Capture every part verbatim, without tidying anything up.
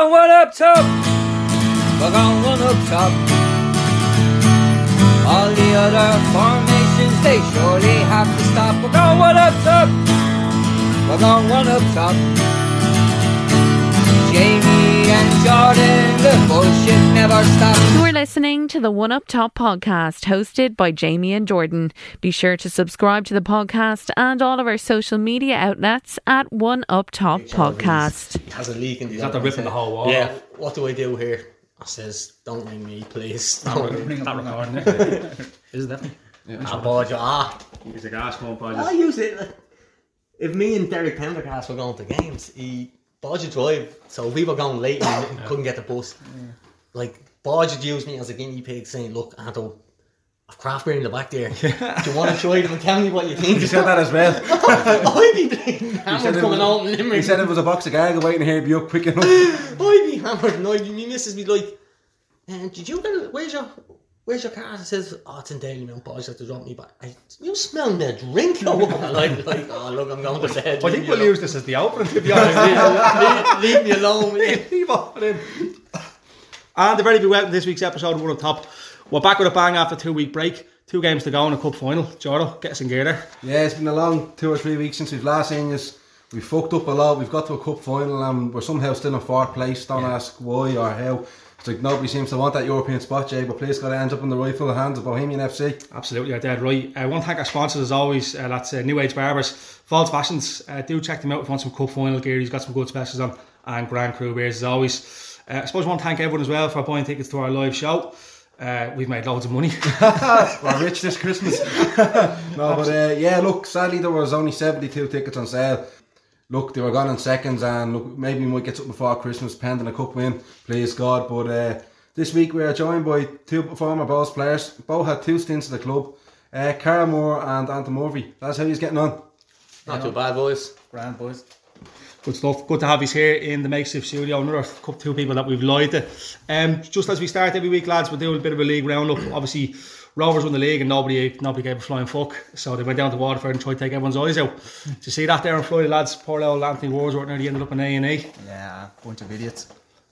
going one up top. We're going one up top. All the other formations, they surely have to stop. We're going one up top. We're going one up top. Jamie and Jordan, the bullshit never stops. You're listening to the One Up Top podcast, hosted by Jamie and Jordan. Be sure to subscribe to the podcast and all of our social media outlets at One Up Top Podcast. He has a leak in the He's not the ripping the whole wall. Yeah, what do I do here? I says, don't ring me, please. Not recording it. Is it definitely? Yeah. Ah, boy, ah. Use a gas pump. I use it. If me and Derek Pendergast were going to games, he Bodge drive, so we were going late and couldn't get the bus. Yeah. Like, Bodge would use me as a guinea pig, saying, look, Anto, I've craft beer in the back there. Yeah. Do you want to try them and tell me what you think? He said that as well. I'd be playing hammered coming home in Limerick. He said it was a box of gargle waiting here to be up quick enough. I'd be hammered and I'd be, me missus be like, um, did you get it? Where's your... Where's your car? It says, oh, it's in Daily Mount, boys have to drop me back. I, you smell the drink. Oh, like, like, oh, look, I'm going to bed. I think we'll use this as the opening, to be honest. leave, leave, leave me alone. leave, leave off in. And a very big welcome to this week's episode of One Up Top. We're back with a bang after a two-week break. Two games to go in a cup final. Jordo, get us in gear there. Yeah, it's been a long two or three weeks since we've last seen this. We've fucked up a lot. We've got to a cup final and we're somehow still in fourth place. Don't yeah. ask why or how. It's like nobody seems to want that European spot, Jay, but please got to end up in the rightful hands of Bohemian F C. Absolutely, you're dead right. I uh, want to thank our sponsors as always. Uh, that's uh, New Age Barbers, Falls Fashions. Uh, do check them out if you want some cup final gear. He's got some good specials on, and Grand Cru beers as always. Uh, I suppose I want to thank everyone as well for buying tickets to our live show. Uh, we've made loads of money. We're rich this Christmas. No, but uh, yeah, look, sadly there was only seventy-two tickets on sale. Look, they were gone in seconds, and look, maybe we might get something before Christmas, pending a cup win, please God. But uh, this week we are joined by two former Bohs players. Both had two stints at the club, uh, Cara Moore and Anton Murphy. That's how he's getting on. Not too bad, boys. Grand, boys. Good stuff. Good to have you here in the makeshift studio. Another couple, two people that we've lied to. Um, just as we start every week, lads, we're doing a bit of a league roundup. Obviously, Rovers won the league and nobody nobody gave a flying fuck, so they went down to Waterford and tried to take everyone's eyes out. Did you see that there on Friday, lads? Poor old Anthony Wordsworth nearly ended up in A and E. Yeah, bunch of idiots.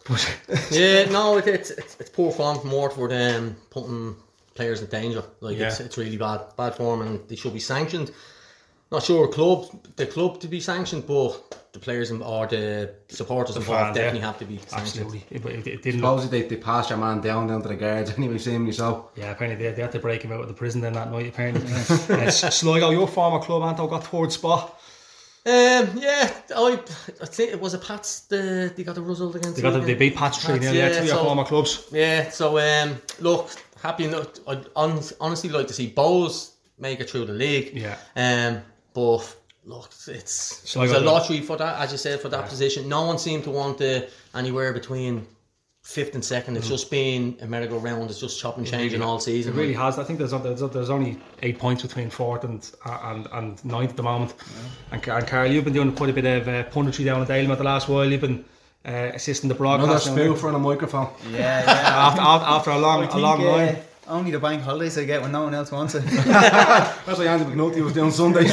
yeah, no, it, it's, it's it's poor form from Waterford, um, putting players in danger. Like yeah. it's it's really bad bad form, and they should be sanctioned. Not sure club the club to be sanctioned, but the players or the supporters the involved fans, definitely yeah. have to be sanctioned. Absolutely. It, it, it didn't Supposedly they, they passed your man down down to the guards anyway, seemingly so. Yeah, apparently they, they had to break him out of the prison then that night, apparently. uh, Sligo, your former club, Anto, got third spot. Um, yeah, I, I think it was a Pats. The they got the result against. They got the, they beat Pats three nil. Yeah, two of your former clubs. Yeah, so um, look, happy enough. I'd honestly like to see Bohs make it through the league. Yeah. Um, but look, it's it was a lottery for that, as you said, for that yeah. position. No one seemed to want to anywhere between fifth and second. It's mm. just been a merry-go-round. It's just chopping, changing really, all season. It really has. I think there's there's, there's only eight points between fourth and and, and ninth at the moment. Yeah. And, and Carl, you've been doing quite a bit of uh, punditry down at Dalymount the last while. You've been uh, assisting the broadcast. Another spoof on a microphone. Yeah, yeah. after, after, after a long think, a long uh, line. Only the bank holidays I get when no one else wants it. That's why Andy McNulty was doing Sundays.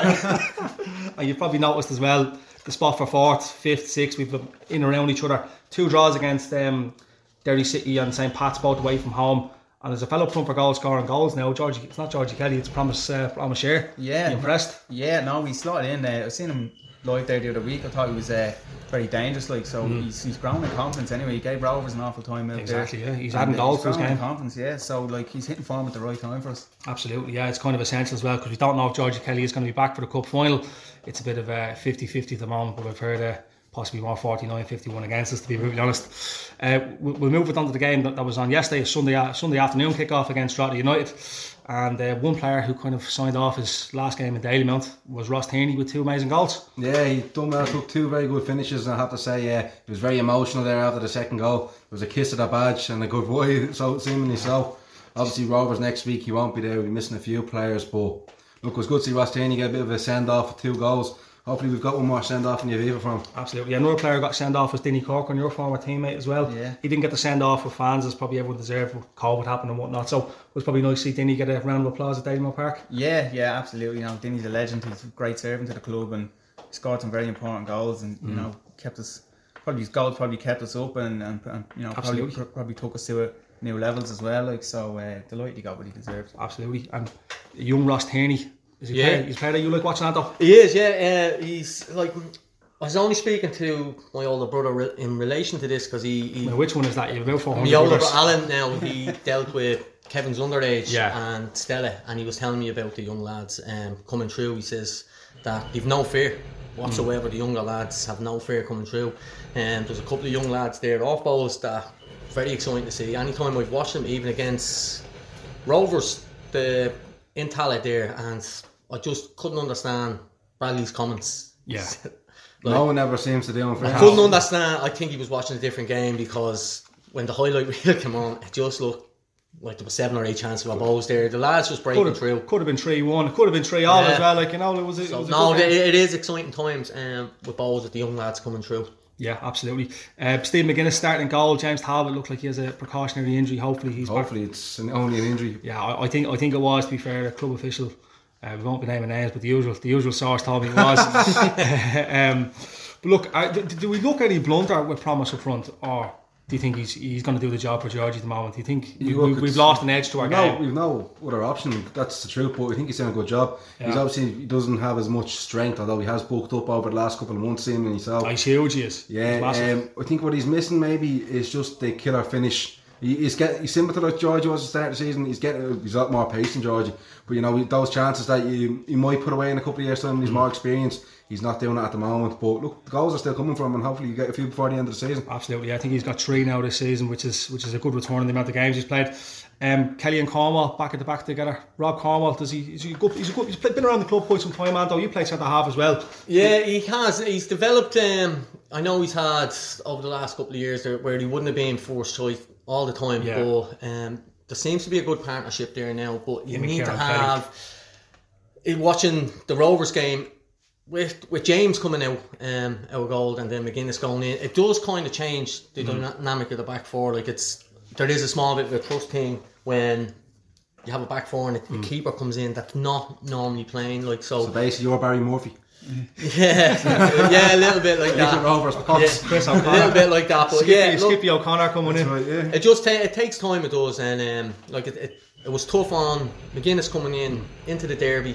And you've probably noticed as well the spot for fourth, fifth, sixth. We've been in around each other. Two draws against um, Derry City and Saint Pat's, both away from home. And there's a fellow plump for goal scoring goals now. Georgie, it's not Georgie Kelly. It's Promise uh, Promise Share. Yeah, you impressed? Yeah, no, we slotted in. Uh, I've seen him live there the other week. I thought he was uh, very dangerous. Like so, mm. he's he's grown in confidence anyway. He gave Rovers an awful time out exactly, there. Exactly. Yeah, he's adding goals to his game. Confidence, yeah. So like he's hitting form at the right time for us. Absolutely, yeah. It's kind of essential as well because we don't know if Georgie Kelly is going to be back for the cup final. It's a bit of a fifty-fifty at the moment, but I've heard uh, possibly more forty-nine fifty-one against us, to be brutally honest. Uh, we'll move it on to the game that, that was on yesterday, Sunday Sunday afternoon kick-off against Drogheda United. And uh, one player who kind of signed off his last game in Dalymount was Ross Tierney with two amazing goals. Yeah, he done well, took two very good finishes, and I have to say, yeah, uh, he was very emotional there after the second goal. It was a kiss of the badge and a good boy, so seemingly so. Obviously, Rovers next week, he won't be there, we'll be missing a few players, but look, it was good to see Ross Tierney get a bit of a send-off with two goals. Hopefully we've got one more send-off in the Aviva from him. Absolutely. Yeah, another player got send-off was Dinny Corcoran, your former teammate as well. Yeah. He didn't get the send-off with fans as probably everyone deserved with COVID happened and whatnot. So it was probably nice to see Dinny get a round of applause at Dalymount Park. Yeah, yeah, absolutely. You know, Dinny's a legend. He's a great servant to the club and scored some very important goals and, you mm. know, kept us probably his goals probably kept us up, and, and, and you know probably Absolutely. probably took us to a, new levels as well. Like so, uh, delighted he got what he deserves. Absolutely. And young Ross Tierney, is he Yeah. player, he's a player that you like watching that though? He is, yeah. Uh, he's like, I was only speaking to my older brother re- in relation to this because he, he Now, which one is that? You've about four my hundred older brothers. brother Alan now he dealt with Kevin's underage Yeah. and Stella, and he was telling me about the young lads um, coming through. He says that they've no fear whatsoever. Mm. The younger lads have no fear coming through, and there's a couple of young lads there off balls that very exciting to see. Anytime I've watched them, even against Rovers, the in Tala there, and I just couldn't understand Bradley's comments. Yeah. Like, no one ever seems to do him. I couldn't understand. I think he was watching a different game because when the highlight reel came on, it just looked like there was seven or eight chances of balls there. The lads just breaking Could have, through. could have been three one, could have been three all Yeah. as well. Like, you know, it was a, it So, was a no, good it, game. it is exciting times um, with balls with the young lads coming through. Yeah, absolutely. Uh, Steve McGuinness starting goal. James Talbot looked like he has a precautionary injury. Hopefully he's back. Hopefully it's an, only an injury. Yeah, I, I think I think it was. To be fair, a club official. Uh, we won't be naming names, but the usual the usual source told me it was. um, but look, uh, do, do we look any blunter with promise up front, or do you think he's he's going to do the job for Georgie at the moment? Do you think we, look, we, it's- we've lost an edge to our No, game? we've no other option. That's the truth. But I think he's doing a good job. He's Yeah. obviously he doesn't have as much strength, although he has bulked up over the last couple of months. Seeing himself. Oh, he's huge, he is. He's Yeah, massive. um, I think what he's missing maybe is just the killer finish. He, he's get he's similar to like Georgie was at the start of the season. He's getting he's a lot more pace than Georgie, but you know those chances that you you might put away in a couple of years' time when he's more experienced. He's not doing that at the moment. But look, the goals are still coming from him, and hopefully you get a few before the end of the season. Absolutely, I think he's got three now this season, which is which is a good return on the amount of games he's played. Um, Kelly and Cornwall back at the back together. Rob Cornwall, does he? Is he good? He's a good. He's played, been around the club quite some time, man. Though you played centre half as well. Yeah, he has. He's developed. Um, I know he's had over the last couple of years there where he wouldn't have been first choice all the time, Yeah. but um, there seems to be a good partnership there now. But you Him and need to Kieran Kelly. have. In watching the Rovers game with with James coming out, um, out goal, and then McGuinness going in, it does kind of change the Mm. dynamic of the back four. Like it's there is a small bit of a trust thing when you have a back four and the Mm. keeper comes in that's not normally playing. Like so, So basically, you're Barry Murphy. yeah, yeah, a little bit like Little that. Rovers pops. Yeah. Chris A O'Connor. little bit like that, but Skippy, yeah, look, Skippy O'Connor coming in. Right, yeah. it just ta- it takes time. It does, and um, like it, it, it was tough on McGuinness coming in into the derby,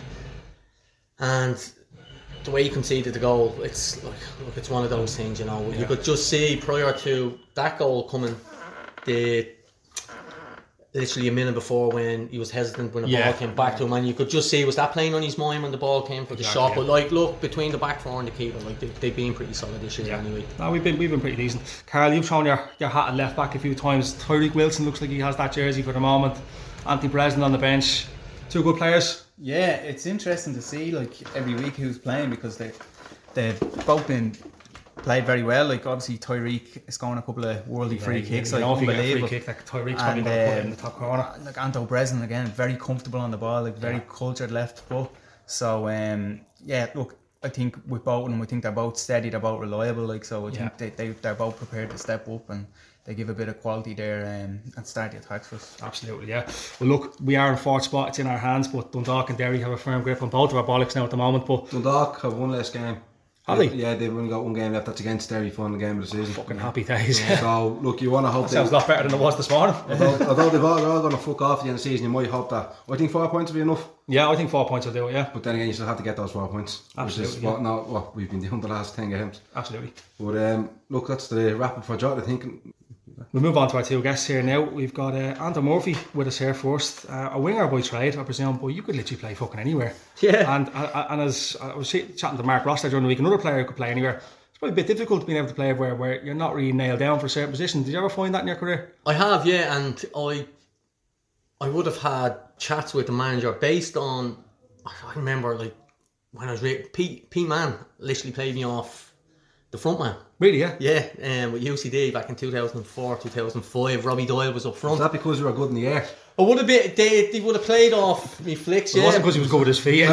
and the way he conceded the goal, it's like look, it's one of those things, you know. You could just see prior to that goal coming, the literally a minute before when he was hesitant when the Yeah. ball came back to him, and you could just see was that playing on his mind when the ball came for the Exactly, shot. yeah. But like, look between the back four and the keeper, like they, they've been pretty solid this year Yeah. anyway. No, we've been we've been pretty decent. Carl, you've shown your, your hat at left back a few times. Tyreek Wilson looks like he has that jersey for the moment. Anthony Breslin on the bench. Two good players. Yeah, it's interesting to see like every week who's playing because they they've both been played very well. Like obviously Tyreek is scoring a couple of worldy free kicks, You like know, if you get a free unbelievable. kick, that Tyreek's probably And, going to put it um, in the top corner. Like Anto Breslin again, very comfortable on the ball, like very cultured left foot. So um, yeah, look, I think with both of them, we think they're both steady, they're both reliable. Like so, I Yeah. think they, they they're both prepared to step up and they give a bit of quality there um, and start the attacks for us. Absolutely, yeah. Well, look, we are in fourth spot. It's in our hands, but Dundalk and Derry have a firm grip on both of our bollocks now at the moment. But Dundalk have one less game. Have they? Yeah, they've only got one game left. That's against Derry, final game of the season. fucking happy days. So look, you want to hope they. Sounds a lot better than it was this morning. although, although they've all, they're all going to fuck off at the end of the season, you might hope that. I think four points will be enough. Yeah, I think four points will do it. Yeah, But then again, you still have to get those four points. Absolutely, Which is yeah. what, not what we've been doing the last ten games. absolutely. But um, look, that's the rapid for Jot. I think. We'll move on to our two guests here now. We've got uh, Andrew Murphy with us here first. Uh, a winger by trade, I presume, but you could literally play fucking anywhere. Yeah. And uh, and as I was chatting to Mark Ross there during the week, another player who could play anywhere. It's probably a bit difficult being able to play where, where you're not really nailed down for a certain position. Did you ever find that in your career? I have, yeah, and I I would have had chats with the manager based on I remember like when I was re- P P Man literally played me off the front man. Really, yeah. Yeah, um, with U C D back in two thousand four, two thousand five. Robbie Doyle was up Is front. that because you were good in the air? I would have been. They, they would have played off me flicks. It Yeah, wasn't because he was good with his feet.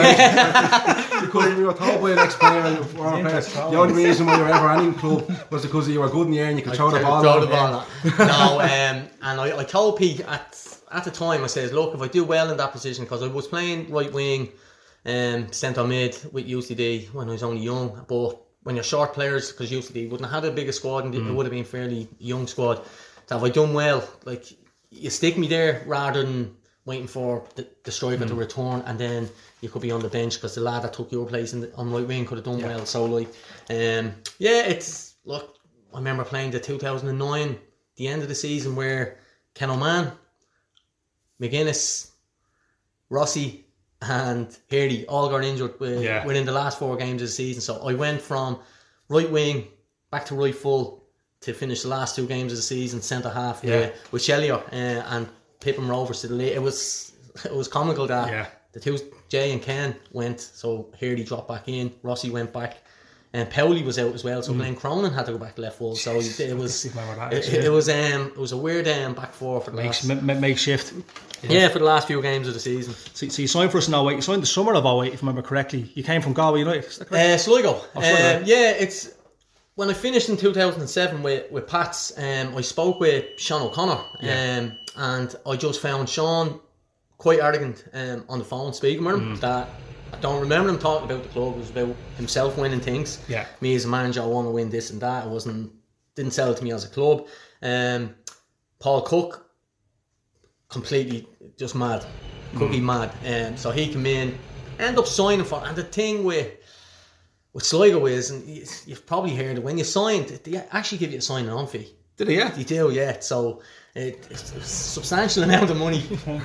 Because we were told by an ex-player, and former player, the only reason why you were ever any club was because you were good in the air and you could throw the ball. Throw out. the ball out. No, um, and I, I told Pete at at the time. I says, look, if I do well in that position, because I was playing right wing, um, centre mid with U C D when I was only young, but when you're short players, because usually you wouldn't have had a bigger squad and Mm. it would have been a fairly young squad. So have I done well? Like, you stick me there rather than waiting for the, the striker mm. to return, and then you could be on the bench because the lad that took your place in the, on right wing could have done yeah. well. So like, um, yeah, it's look. I remember playing the two thousand nine, the end of the season, where Ken O'Man, McGuinness, Rossi, and Hardy all got injured with, yeah. within the last four games of the season. So I went from right wing back to right full to finish the last two games of the season centre half yeah. with, with Shellier uh, and Pippin Rovers to the late. It was it was comical that yeah. the two Jay and Ken went. So Hardy dropped back in, Rossi went back, and Powley was out as well. So mm. Glenn Cronin had to go back to left full. So it was that, it, it was um it was a weird um back four for the Makes, last m- makeshift. Yeah. yeah, for the last few games of the season. So, so you signed for us in oh eight. You signed the summer of oh eight, if I remember correctly. You came from Galway United. Is that correct? Uh, Sligo. Oh, Sligo. Um, yeah, it's when I finished in two thousand seven with with Pats. Um, I spoke with Sean O'Connor, yeah. um, and I just found Sean quite arrogant um, on the phone speaking with him. Mm. That I don't remember him talking about the club. It was about himself winning things. Yeah. Me as a manager, I want to win this and that. It wasn't didn't sell it to me as a club. Um, Paul Cook, completely just mad, cookie mm. mad. Um, so he came in, end up signing for. And the thing with with Sligo is, and you've probably heard it, when you signed, they actually give you a signing on fee. Did they? Yeah, they do. Yeah, so. It, it's a substantial amount of money.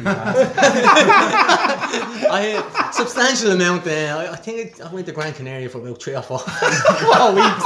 I uh, substantial amount. Uh, I, I think it, I went to Gran Canaria for about three or four, four weeks.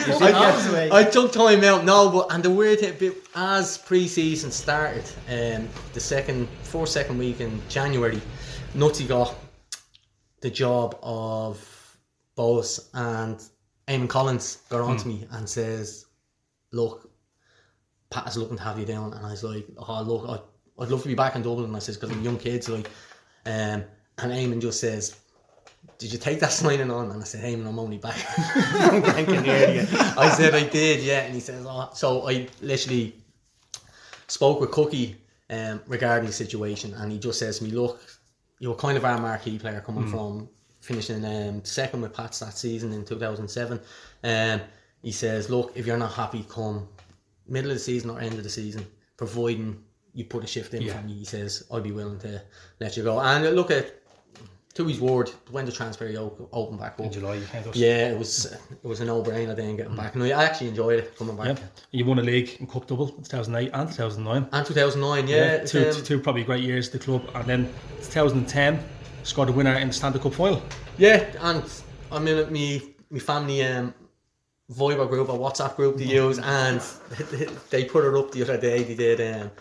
I, I took time out. No, but and the weird thing, as pre-season started, um, the second, four second week in January, Nutsy got the job of boss, and Eamon Collins got on to mm. me and says, "Look, Pat is looking to have you down," and I was like, "Oh, look, I'd, I'd love to be back in Dublin." And I says, "Because I'm young kids, like," um, and Eamon just says, "Did you take that signing on?" And I said, "Eamon, I'm only back from Gran Canaria." I said, "I did, yeah." And he says, "Oh," so I literally spoke with Cookie um, regarding the situation, and he just says to me, "Look, you were kind of our marquee player coming mm. from finishing um, second with Pats that season in two thousand seven. Um, he says, look, if you're not happy, come middle of the season or end of the season, providing you put a shift in yeah. for me," he says, "I'd be willing to let you go." And look at, to his word, when the transfer opened back up in July, yeah, it was it was a no-brainer then getting mm. back. And I actually enjoyed it coming back. Yeah. You won a league and cup double in two thousand eight and two thousand nine. And two thousand nine, yeah. yeah two, um, two probably great years at the club. And then two thousand ten, scored a winner in the Standard Cup final. Yeah, and I mean, me, my family um, Viber group, a WhatsApp group to use, and they put it up the other day. They did. Um,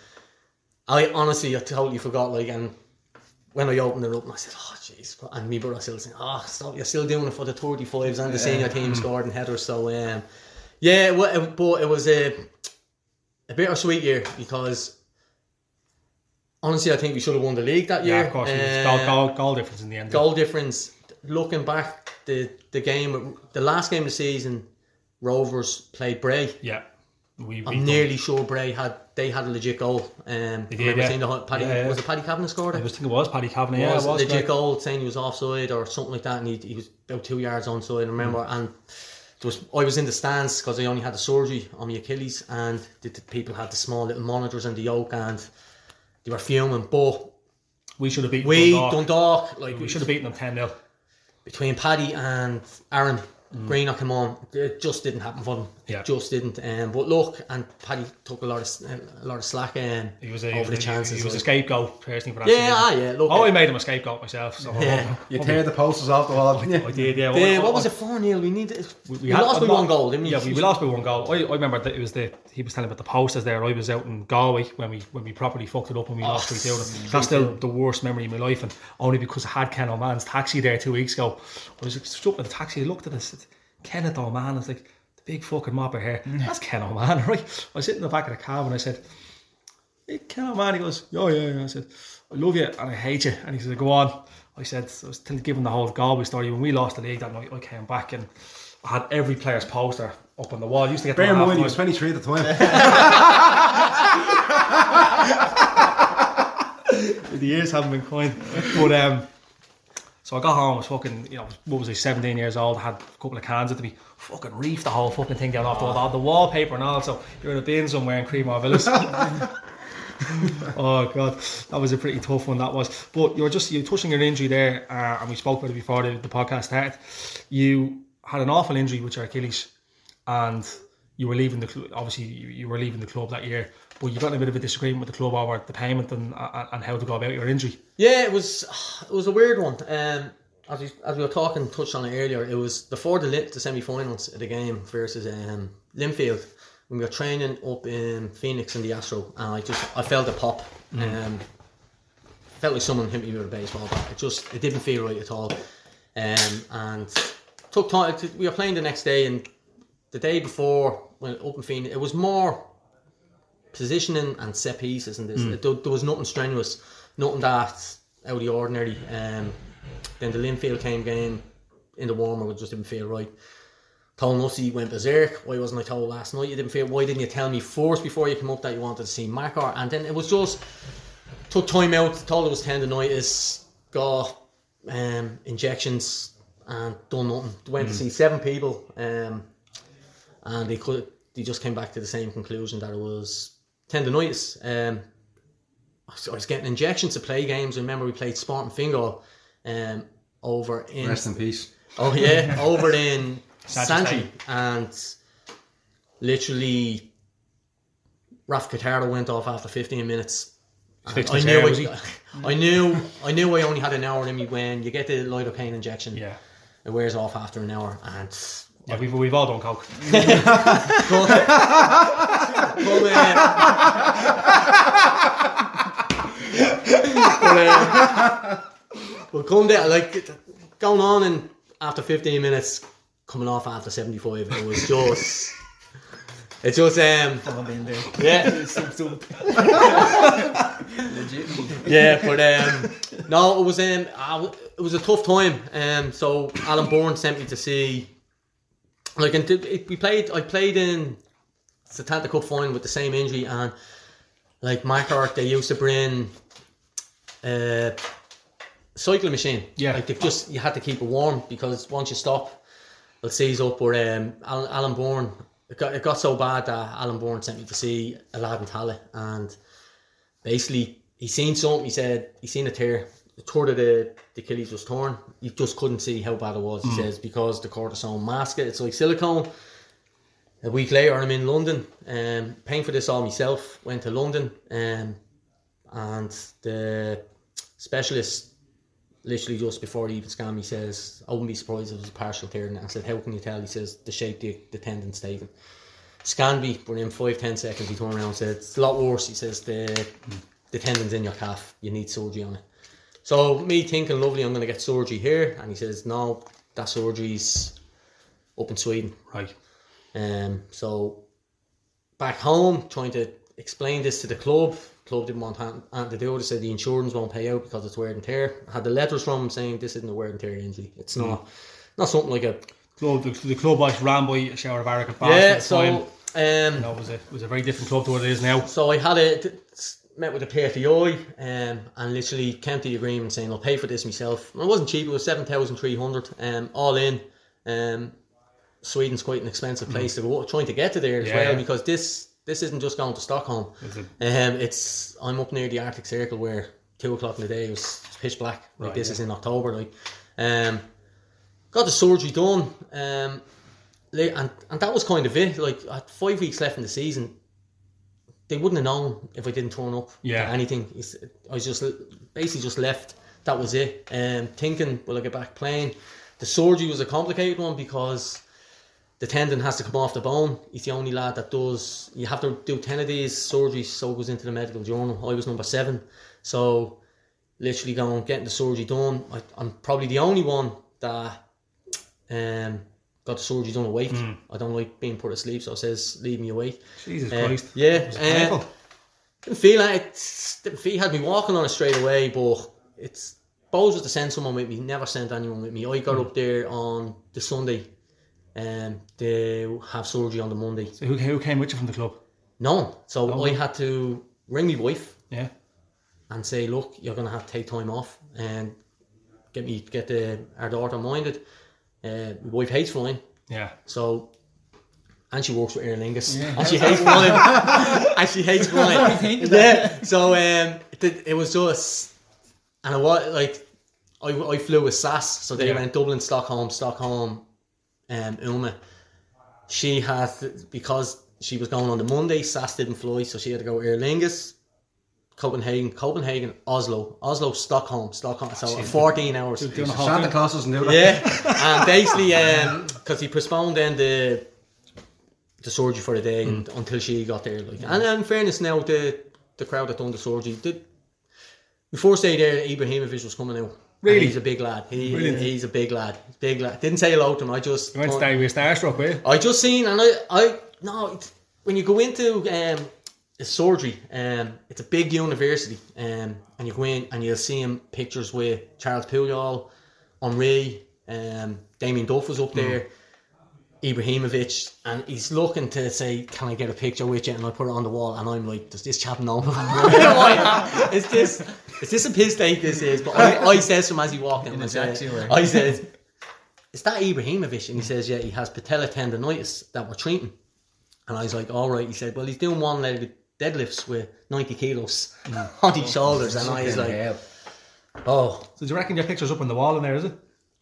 I honestly, I totally forgot. Like, and when I opened it up, and I said, "Oh, jeez," and me brother still saying, "Oh, stop! You're still doing it for the thirty-fives and the yeah. senior team scored in headers." So, um, yeah, it, it, but it was a a bittersweet year because honestly, I think we should have won the league that year. Yeah, of course. Uh, goal, goal, goal difference in the end. Goal difference. Looking back, the the game, the last game of the season, Rovers played Bray. Yeah, we. I'm nearly sure Bray had they had a legit goal. Um, they did. Yeah. The, Paddy, yeah, yeah. Was it Paddy Kavanagh scored it? I was thinking it was Paddy Kavanagh. Yeah, was it was a legit great. goal, saying he was offside or something like that, and he, he was about two yards onside. I remember, mm. and there was I was in the stands because I only had the surgery on my Achilles, and the, the people had the small little monitors in the yoke, and they were fuming. But we should have beaten we Dundalk. Dundalk like we should have beaten them ten nil. Between Paddy and Aaron mm. Greenock came on, it just didn't happen for them. Yeah. It just didn't. Um, but look, and Paddy took a lot of a lot of slack um, he was a, over he was the chances. He was like. a scapegoat personally for that. Yeah, ah, yeah. Look, oh, I made him a scapegoat myself. So yeah, you tear the posters off the wall. I, I did. Yeah. The, what, what was it? Four nil. We needed. We, we, we had, lost by one goal, didn't we? Yeah, we, we lost by one goal. I, I remember that it was the he was telling about the posters there. I was out in Galway when we when we properly fucked it up when we oh, lost three two. That's still the worst memory of my life, and only because I had Ken O'Man's taxi there two weeks ago. I was stuck in the taxi. I looked at this. Kenneth O'Man. I was like, the big fucking mopper here. That's Ken O'Man, right? I was sitting in the back of the cab and I said, "Hey, Ken O'Man." He goes, "Oh yeah, yeah." I said, "I love you and I hate you." And he said, "Go on." I said, I was giving the whole Galway story. When we lost the league that night, I came back and I had every player's poster up on the wall. I used to get bear in mind he was twenty-three at the time. The years haven't been kind. But um So I got home, I was fucking, you know, what was I, seventeen years old, I had a couple of cans at me, fucking reefed the whole fucking thing down off the wall, the wallpaper and all, so you're in a bin somewhere in Creemore Villas. Oh god, that was a pretty tough one, that was. But you were just, you were touching your injury there, uh, and we spoke about it before the, the podcast started. You had an awful injury with your Achilles, and you were leaving the club, obviously you, you were leaving the club that year, but you got in a bit of a disagreement with the club over the payment and uh, and how to go about your injury. Yeah, it was it was a weird one. Um, as we, as we were talking, touched on it earlier, it was before the, the semi-finals of the game versus um, Linfield. We were training up in Phoenix in the Astro, and I just I felt a pop. Mm. Um, felt like someone hit me with a baseball bat. It just it didn't feel right at all. Um, and took time. To, we were playing the next day, and the day before when up in Phoenix, it was more positioning and set pieces, and this mm. it, there, there was nothing strenuous, nothing that out of the ordinary. Um, then the Linfield came game in the warmer, it just didn't feel right. Told Nussy went berserk. Why wasn't I told last night you didn't feel? Why didn't you tell me first before you came up that you wanted to see Makar? And then it was just took time out. Told it was tendonitis. Got um, injections and done nothing. Went mm. to see seven people, um, and they could. They just came back to the same conclusion that it was tendonitis. Um, I was getting injections to play games. I remember we played Sporting Fingal um, over in rest in peace. Oh yeah, over in Santry, and literally Raf Katara went off after fifteen minutes. I knew I, I knew I knew I only had an hour in me. When you get the lidocaine injection, yeah, it wears off after an hour, and yeah, we've we've all done coke. but, but, uh, but come there, like going on, and after fifteen minutes, coming off after seventy-five, it was just, it just um, yeah, yeah, but um, no, it was um, I, it was a tough time. Um, so Alan Bourne sent me to see, like, and it, we played. I played in the Tanta Cup final with the same injury, and like Makar, they used to bring a cycling machine. Yeah, like they just you had to keep it warm because once you stop, it'll seize up. Or um, Alan, Alan Bourne, it got it got so bad that Alan Bourne sent me to see a lad in Tala, and basically he seen something. He said he seen a tear. The third of the, the Achilles was torn. He just couldn't see how bad it was. He mm. says because the cortisone mask it, it's like silicone. A week later, I'm in London, um, paying for this all myself. Went to London, um, and the specialist, literally just before he even scanned me, says, I wouldn't be surprised if it was a partial tear. And I said, how can you tell? He says, the shape the, the tendon's taken. Scanned me, but in five, ten seconds, he turned around and said, it's a lot worse. He says, the the tendon's in your calf. You need surgery on it. So me thinking, lovely, I'm going to get surgery here. And he says, no, that surgery's up in Sweden. Right. Um, so back home, trying to explain this to the club. Club didn't want anything to do. They said the insurance won't pay out because it's wear and tear. I had the letters from them saying this isn't a wear and tear injury. It's not, mm. not something like a club. The, the club was ran by a shower of Arrock at Bath. Yeah, so um, you know, it was a it was a very different club to what it is now. So I had a met with the P F D I um, and literally came to the agreement saying I'll pay for this myself. And it wasn't cheap. It was seven thousand three hundred um, all in. Um, Sweden's quite an expensive place mm. to go. Trying to get to there as yeah, well yeah. because this. This isn't just going to Stockholm. It? Um, it's I'm up near the Arctic Circle where two o'clock in the day it was pitch black. Like right, this yeah. is in October. Like, um, got the surgery done. Um, and and that was kind of it. Like I had five weeks left in the season. They wouldn't have known if I didn't turn up yeah. to anything. I was just basically just left. That was it. Um, thinking, will I get back playing? The surgery was a complicated one because the tendon has to come off the bone. He's the only lad that does. You have to do ten of these surgeries, so it goes into the medical journal. I was number seven, so literally going getting the surgery done. I, I'm probably the only one that um got the surgery done awake. Mm. I don't like being put asleep, so it says leave me awake. Jesus uh, Christ! Yeah, uh, didn't feel like it. Didn't feel had me walking on it straight away, but it's Bowes was to send someone with me. Never sent anyone with me. I got mm. up there on the Sunday. Um, they have surgery on the Monday. So who, who came with you from the club? No one. So oh, I had to ring my wife yeah. and say, look, you're going to have to take time off. And get me get the our daughter minded. Uh, my wife hates flying. Yeah. So, and she works with Aer Lingus, yeah. and she hates flying, and she hates flying. Yeah. So um, it, it was just, and I was like, I, I flew with S A S, so they yeah. went Dublin, Stockholm, Stockholm, um, Uma. She had, because she was going on the Monday, S A S didn't fly, so she had to go Aer Lingus, Copenhagen, Copenhagen, Oslo, Oslo, Stockholm, Stockholm. So Jeez. fourteen hours. Santa Claus doesn't do that. Yeah, and basically, um, because he postponed then the the surgery for the day mm. and, until she got there. Like, and in fairness, now the the crowd that done the surgery did. Before stay there, Ibrahimovic was coming out. Really, he's a big lad. He, he's a big lad. Big lad. Didn't say hello to him. I just. You went to be starstruck, were you? I just seen, and I, I no. It's, when you go into um. surgery, um, it's a big university, um, and you go in and you'll see him pictures with Charles Puyol, Henry, um, Damien Duff was up there, mm. Ibrahimovic, and he's looking to say, "Can I get a picture with you?" And I put it on the wall, and I'm like, "Does this chap know?" Is this is this a piss take? This is, but I, I says to him as he walked in, in I, said, I said, "Is that Ibrahimovic?" And he says, "Yeah, he has patella tendonitis that we're treating." And I was like, "All right." He said, "Well, he's doing one legged deadlifts with ninety kilos mm. on his shoulders," and I was like, hell. "Oh." So do you reckon your picture's up on the wall in there, is it?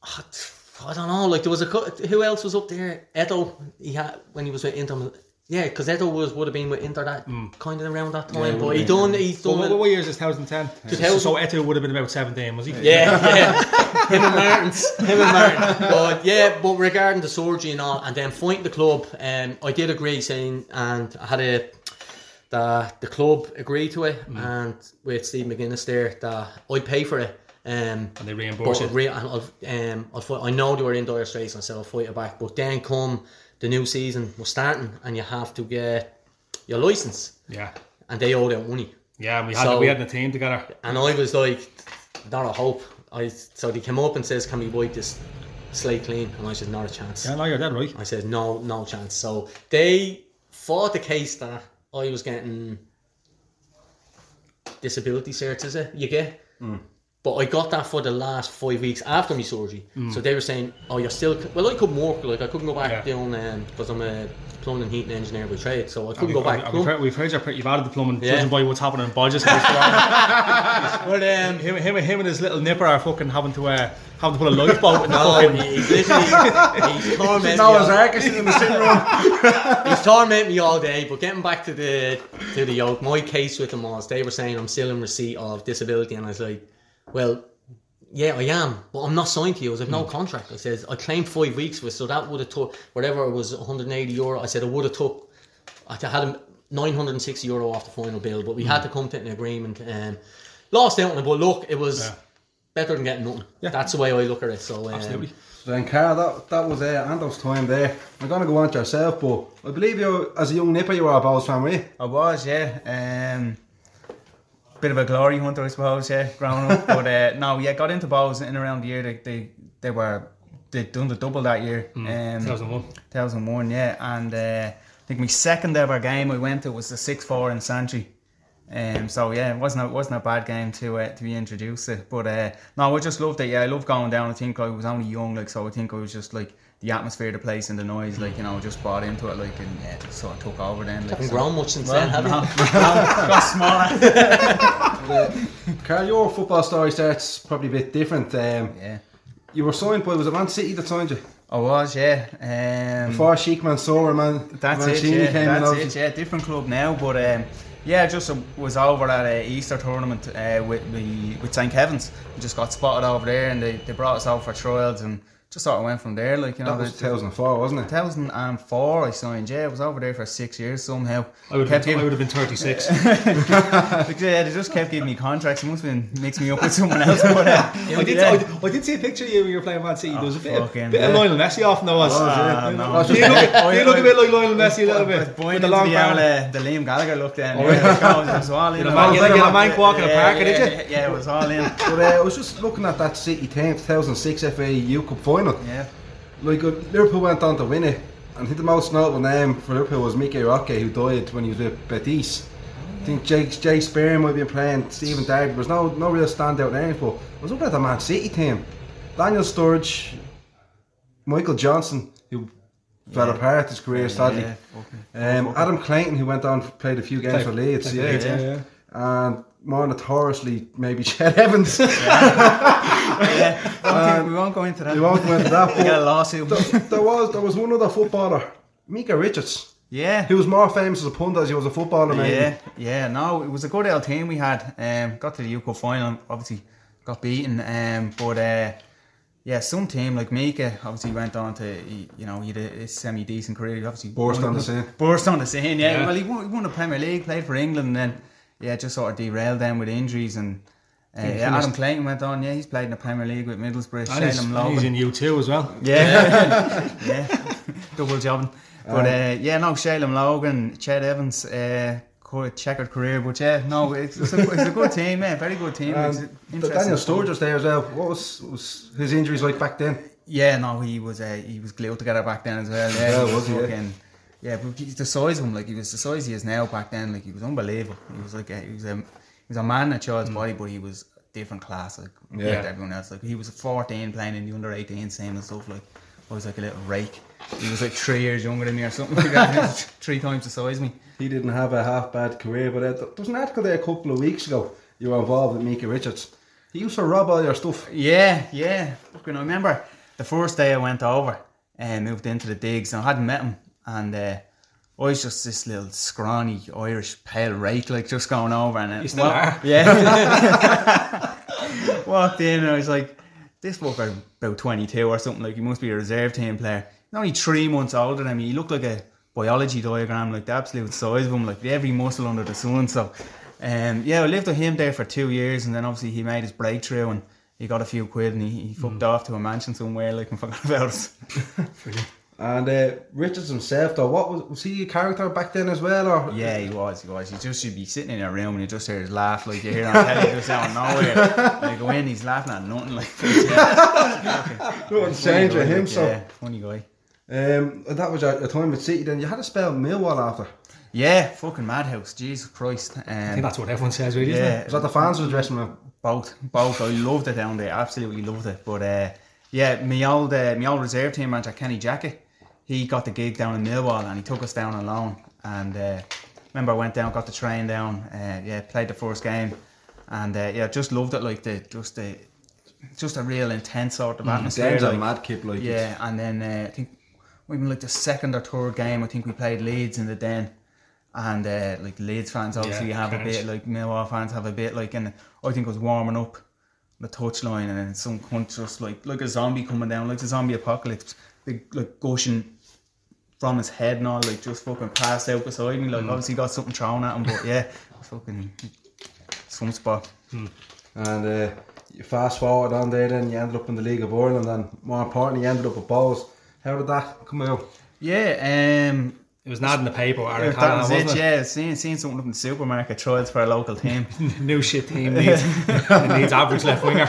I don't know. Like there was a who else was up there? Edo. He had when he was with Inter. Yeah, because Edo was would have been with Inter that mm. kind of around that time. Yeah, but he done. He's done. Well, what year is this? twenty ten. Yeah. So Edo would have been about seventeen, was he? Yeah, yeah. Him and Martins. Him and Martin. But yeah, but regarding the surgery and all, and then fighting the club, um, I did agree saying, and I had a. That the club agreed to it, mm. and with Steve McGuinness there, that I'd pay for it. Um, and they reimburse it. Re- I'll, um, I'll fight, I know they were in dire straits, and I said I'll fight it back. But then come the new season was starting, and you have to get your license. Yeah. And they owed out money. Yeah, we had so, we had the team together. And I was like, not a hope. I so they came up and says, "Can we wipe this slate clean?" And I said, "Not a chance." Yeah, no, you're dead right. I said, "No, no chance." So they fought the case that I was getting disability certs, is it? You get? Mm. But I got that for the last five weeks after my surgery. Mm. So they were saying, "Oh, you're still..." Well, I couldn't work. Like, I couldn't go back yeah. down because um, I'm a plumbing and heating engineer by trade. So I couldn't go back. We've heard, we've heard you're, you've added the plumbing, yeah. judging by what's happening in Bodges. But um, him, him, him and his little nipper are fucking having to... Uh, having to put a lifeboat in the no, fucking... he's literally... He's tormenting me. Noah's Ark is in the sitting room. He's tormenting me all day. But getting back to the to the yoke, my case with them was, they were saying I'm still in receipt of disability, and I was like, well, yeah, I am, but I'm not signed to you. I have no mm. contract. I said, I claimed five weeks with, so that would have took, whatever it was, one hundred eighty euro. I said, I would have took, I had a nine hundred sixty euro off the final bill, but we mm. had to come to an agreement. Um, lost out on it, but look, it was... Yeah. Better than getting nothing. Yeah. That's the way I look at it. So um, absolutely. So then, Carl, that that was uh, Ando's time there. I'm going to go on to yourself, but I believe you, as a young nipper, you were a Bows fan, were you? I was, yeah. Um, bit of a glory hunter, I suppose, yeah, growing up. But uh, no, yeah, got into Bows in around the year they they, they were they done the double that year. Mm, um, two thousand one. two thousand one, yeah, and uh, I think my second ever game I went to was the six four in Santry. Um, so yeah, it wasn't a, wasn't a bad game to uh, to be introduced to. But uh, no, I just loved it. Yeah, I loved going down. I think I was only young, like, so I think I was just like the atmosphere, the place, and the noise, like, you know, just bought into it, like, and yeah, just sort of took over then. Like, haven't so. grown much since well, then, have no, you? got smaller. Carl, your football story starts probably a bit different. Um, yeah, you were signed by, was it Man City that signed you? I was, yeah. Um, Before Sheikh Mansour, man. That's Mancini it. Yeah, came that's in it. Yeah, different club now, but. Um, Yeah, just uh, was over at a Easter tournament uh, with the, with Saint Kevin's. We just got spotted over there, and they, they brought us out for trials, and just sort of went from there. Like, you know, that was two thousand four, wasn't it? two thousand four I signed. Yeah, I was over there for six years somehow. I would have been, giving, been thirty-six. Yeah, they just kept giving me contracts. It must have been mixing me up with someone else. But, uh, I, did, yeah. I, did, I did see a picture of you when you were playing Man City. There was a bit, oh, of, bit of Lionel Messi off now. Was, oh, yeah. no. Do you look, you look a bit like Lionel Messi a little bit? With the long hair. Uh, the Liam Gallagher look then. Oh, yeah. It was all in. You had a man walk in a park, yeah, did you? Yeah, it was all in. But uh, I was just looking at that City team, two thousand six F A U Cup final. Yeah. Like, uh, Liverpool went on to win it, and I think the most notable name for Liverpool was Mickey Roque, who died when he was with Betis. I think Jake, Jay Spear might have been playing, Stephen Darby. There was no, no real standout names, but I was looking at the Man City team. Daniel Sturridge, Michael Johnson, who fell Yeah. apart his career sadly. Yeah, fucking- Um, Adam Clayton, who went on played a few games Played- for Leeds, played yeah, for Leeds, yeah. yeah, yeah. And more notoriously, maybe Chet Evans. Yeah, I don't think we won't go into that. We won't go into that. We got a But lawsuit. there, there was there was one other footballer, Mika Richards, Yeah. who was more famous as a pundit as he was a footballer. Maybe. Yeah, yeah, no, it was a good old team we had. Um, got to the U Cup final, obviously got beaten. Um, but uh, yeah, some team like Mika obviously went on to, he, you know, he had a, a semi decent career. He obviously Burst won- on the scene. Burst on the scene, yeah. Yeah. Well, he won, he won the Premier League, played for England, and then yeah, just sort of derailed them with injuries. And uh, yeah, finished- Adam Clayton went on. Yeah, he's played in the Premier League with Middlesbrough. And he's, Shalem and Logan. he's in U two as well. Yeah, yeah, double jobbing. But uh, yeah, no, Shalem Logan, Chet Evans, uh, quite checkered career. But yeah, no, it's, it's, a, it's a good team, yeah, very good team. It's And interesting. Daniel Sturridge was there as well. What was, was his injuries like back then? Yeah, no, he was uh, he was glued together back then as well. Yeah, Yeah, he was he, yeah. fucking- yeah, but he's the size of him, like he was the size he is now back then. Like he was unbelievable. He was like a, he was a he was a man in a child's body, but he was different class, like Yeah. compared to everyone else. Like he was fourteen playing in the under eighteen same and stuff. Like I was like a little rake. He was like three years younger than me or something like that. He was three times the size of me. He didn't have a half bad career, but uh, there was an article there a couple of weeks ago. You were involved with Mika Richards. He used to rob all your stuff. Yeah, yeah. Fucking, I remember the first day I went over and moved into the digs, and I hadn't met him, and uh, I was just this little scrawny Irish pale rake, like just going over, and uh, You still well, are. yeah. Walked in, and I was like, "This fucker about twenty-two or something. Like he must be a reserve team player. He's only three months older than me. He looked like a biology diagram, like the absolute size of him, like every muscle under the sun." So, um, yeah, I lived with him there for two years, and then obviously he made his breakthrough, and he got a few quid, and he, he fucked off to a mansion somewhere, like, and forgot about us. And uh, Richards himself, though, what was, was he a character back then as well? Or Yeah, he was, he was. He just should be sitting in a room and you just hear his laugh, like you hear on telly just out of nowhere. Like, go in, he's laughing at nothing, like. Nothing changed with him, like, so. yeah, funny guy. Um, and that was your, your time with City. Then you had a spell in Millwall after. Yeah, fucking madhouse, Jesus Christ. Um, I think that's what everyone says, really, isn't yeah, it? Was that the fans was dressing room? both, both. I loved it down there, absolutely loved it. But uh, yeah, my old, uh, my old reserve team manager Kenny Jacket, he got the gig down in Millwall and he took us down on loan. And uh, remember, I went down, got the train down. Uh, yeah, played the first game, and uh, yeah, just loved it. Like the just the just a real intense sort of atmosphere. Dan's a like, mad kid, like. yeah, and then uh, I think even like the second or third game, I think we played Leeds in the Den, and uh, like Leeds fans obviously Yeah, have a carnage. bit, like Millwall fans have a bit, like, and I think it was warming up the touchline, and then some cunt just like like a zombie coming down, like the zombie apocalypse, big like gushing from his head and all, like just fucking passed out beside me, like obviously got something thrown at him, but yeah, fucking some spot. And uh, you fast forward on there, then you ended up in the League of Ireland, and more importantly, you ended up at Bowes. How did that come out? Yeah, um. It was an ad in the paper, Yeah, Aaron that Callahan, was wasn't it, it? yeah. Seeing, seeing something up in the supermarket, trials for a local team. New shit team needs, it needs average left winger.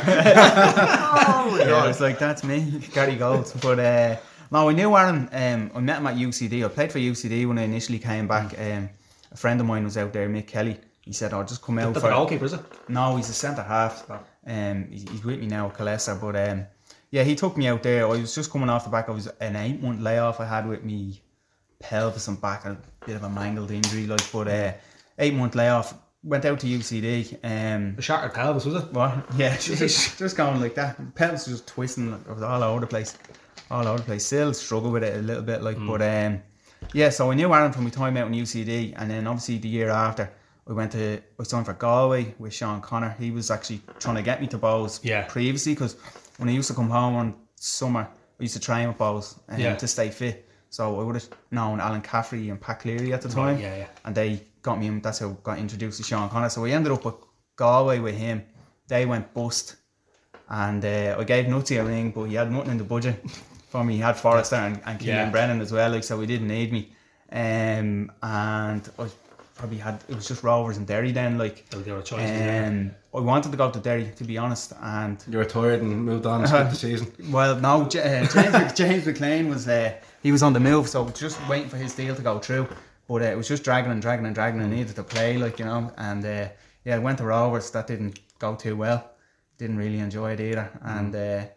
Yeah, it's like, that's me, Gary Gold. But uh, no, I knew Aaron. Um, I met him at U C D. I played for U C D when I initially came back. Um, a friend of mine was out there, Mick Kelly. He said, "Oh, just come out That's for." the goalkeeper, is it? No, he's a centre half. Um, he's, he's with me now, Calessa. But um, yeah, he took me out there. I was just coming off the back of an eight month layoff I had with me pelvis and back, a bit of a mangled injury, like. But uh, eight month layoff. Went out to U C D. Um, The shattered pelvis, was it? What? Yeah, just, just going like that. Pelvis was just twisting, like, it was all over the place, all over the place. Still struggle with it a little bit, like, mm. but um, yeah. So I knew Aaron from my time out in U C D, and then obviously the year after, I went to I signed for Galway with Sean Connor. He was actually trying to get me to Bowes Yeah. previously, because when I used to come home on summer, I used to train with Bowes um, Yeah. to stay fit. So I would have known Alan Caffrey and Pat Cleary at the time, yeah, yeah. and they got me in. That's how I got introduced to Sean Connor. So we ended up with Galway with him. They went bust, and uh, I gave Nutsy a ring, but he had nothing in the budget for me. He had Forrester and, and Keelan Yeah. Brennan as well, like, so he didn't need me. Um, and I probably had, it was just Rovers and Derry then, like. That was the other choice, yeah. Um, I wanted to go to Derry, to be honest, and You retired and moved on and spent the season. well, no, J- uh, James, James McLean was uh, he was on the move, so just waiting for his deal to go through. But uh, it was just dragging and dragging and dragging, and needed to play, like, you know. And uh, yeah, I went to Rovers. That didn't go too well. Didn't really enjoy it either. And uh,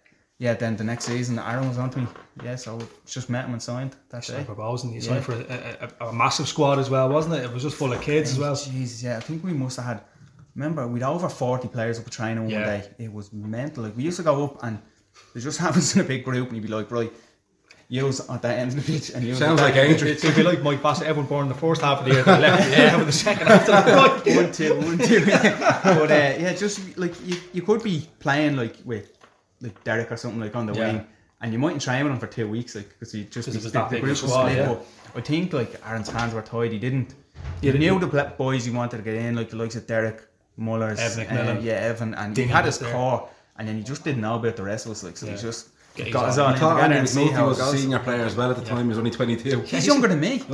yeah, then the next season, Aaron was on to me. Yeah, so just met him and signed that day. Proposing. You Yeah. signed for a, a, a massive squad as well, wasn't it? It was just full of kids as well. Jesus, yeah. I think we must have had, remember, we'd over forty players up at training Yeah. one day. It was mental. Like, we used to go up and there just happens in a big group and you'd be like, right, you was at that end of the pitch and you Sounds like Adrian. It'd be like Mike Bassett, everyone born in the first half of the year, they left yeah. the second half. Like, one, two, one, two. But uh, yeah, just like you, you could be playing like with like Derek or something like on the Yeah. wing, and you mightn't train with him for two weeks, like because you just Because be, it was the, that the big group a was squad, split. yeah. But I think like Aaron's hands were tied. He didn't. He Yeah, knew he- the ble- boys he wanted to get in, like the likes of Derek Mullers, Evan uh, McMillan. yeah, Evan, and Dinny he had was his there. core, and then he just didn't know about the rest of us. Like so, Yeah. he just Get his got us on. all I in thought together Andy and see McNulty how it was a goes. senior player as well at the time. He was only twenty-two. He's younger than me.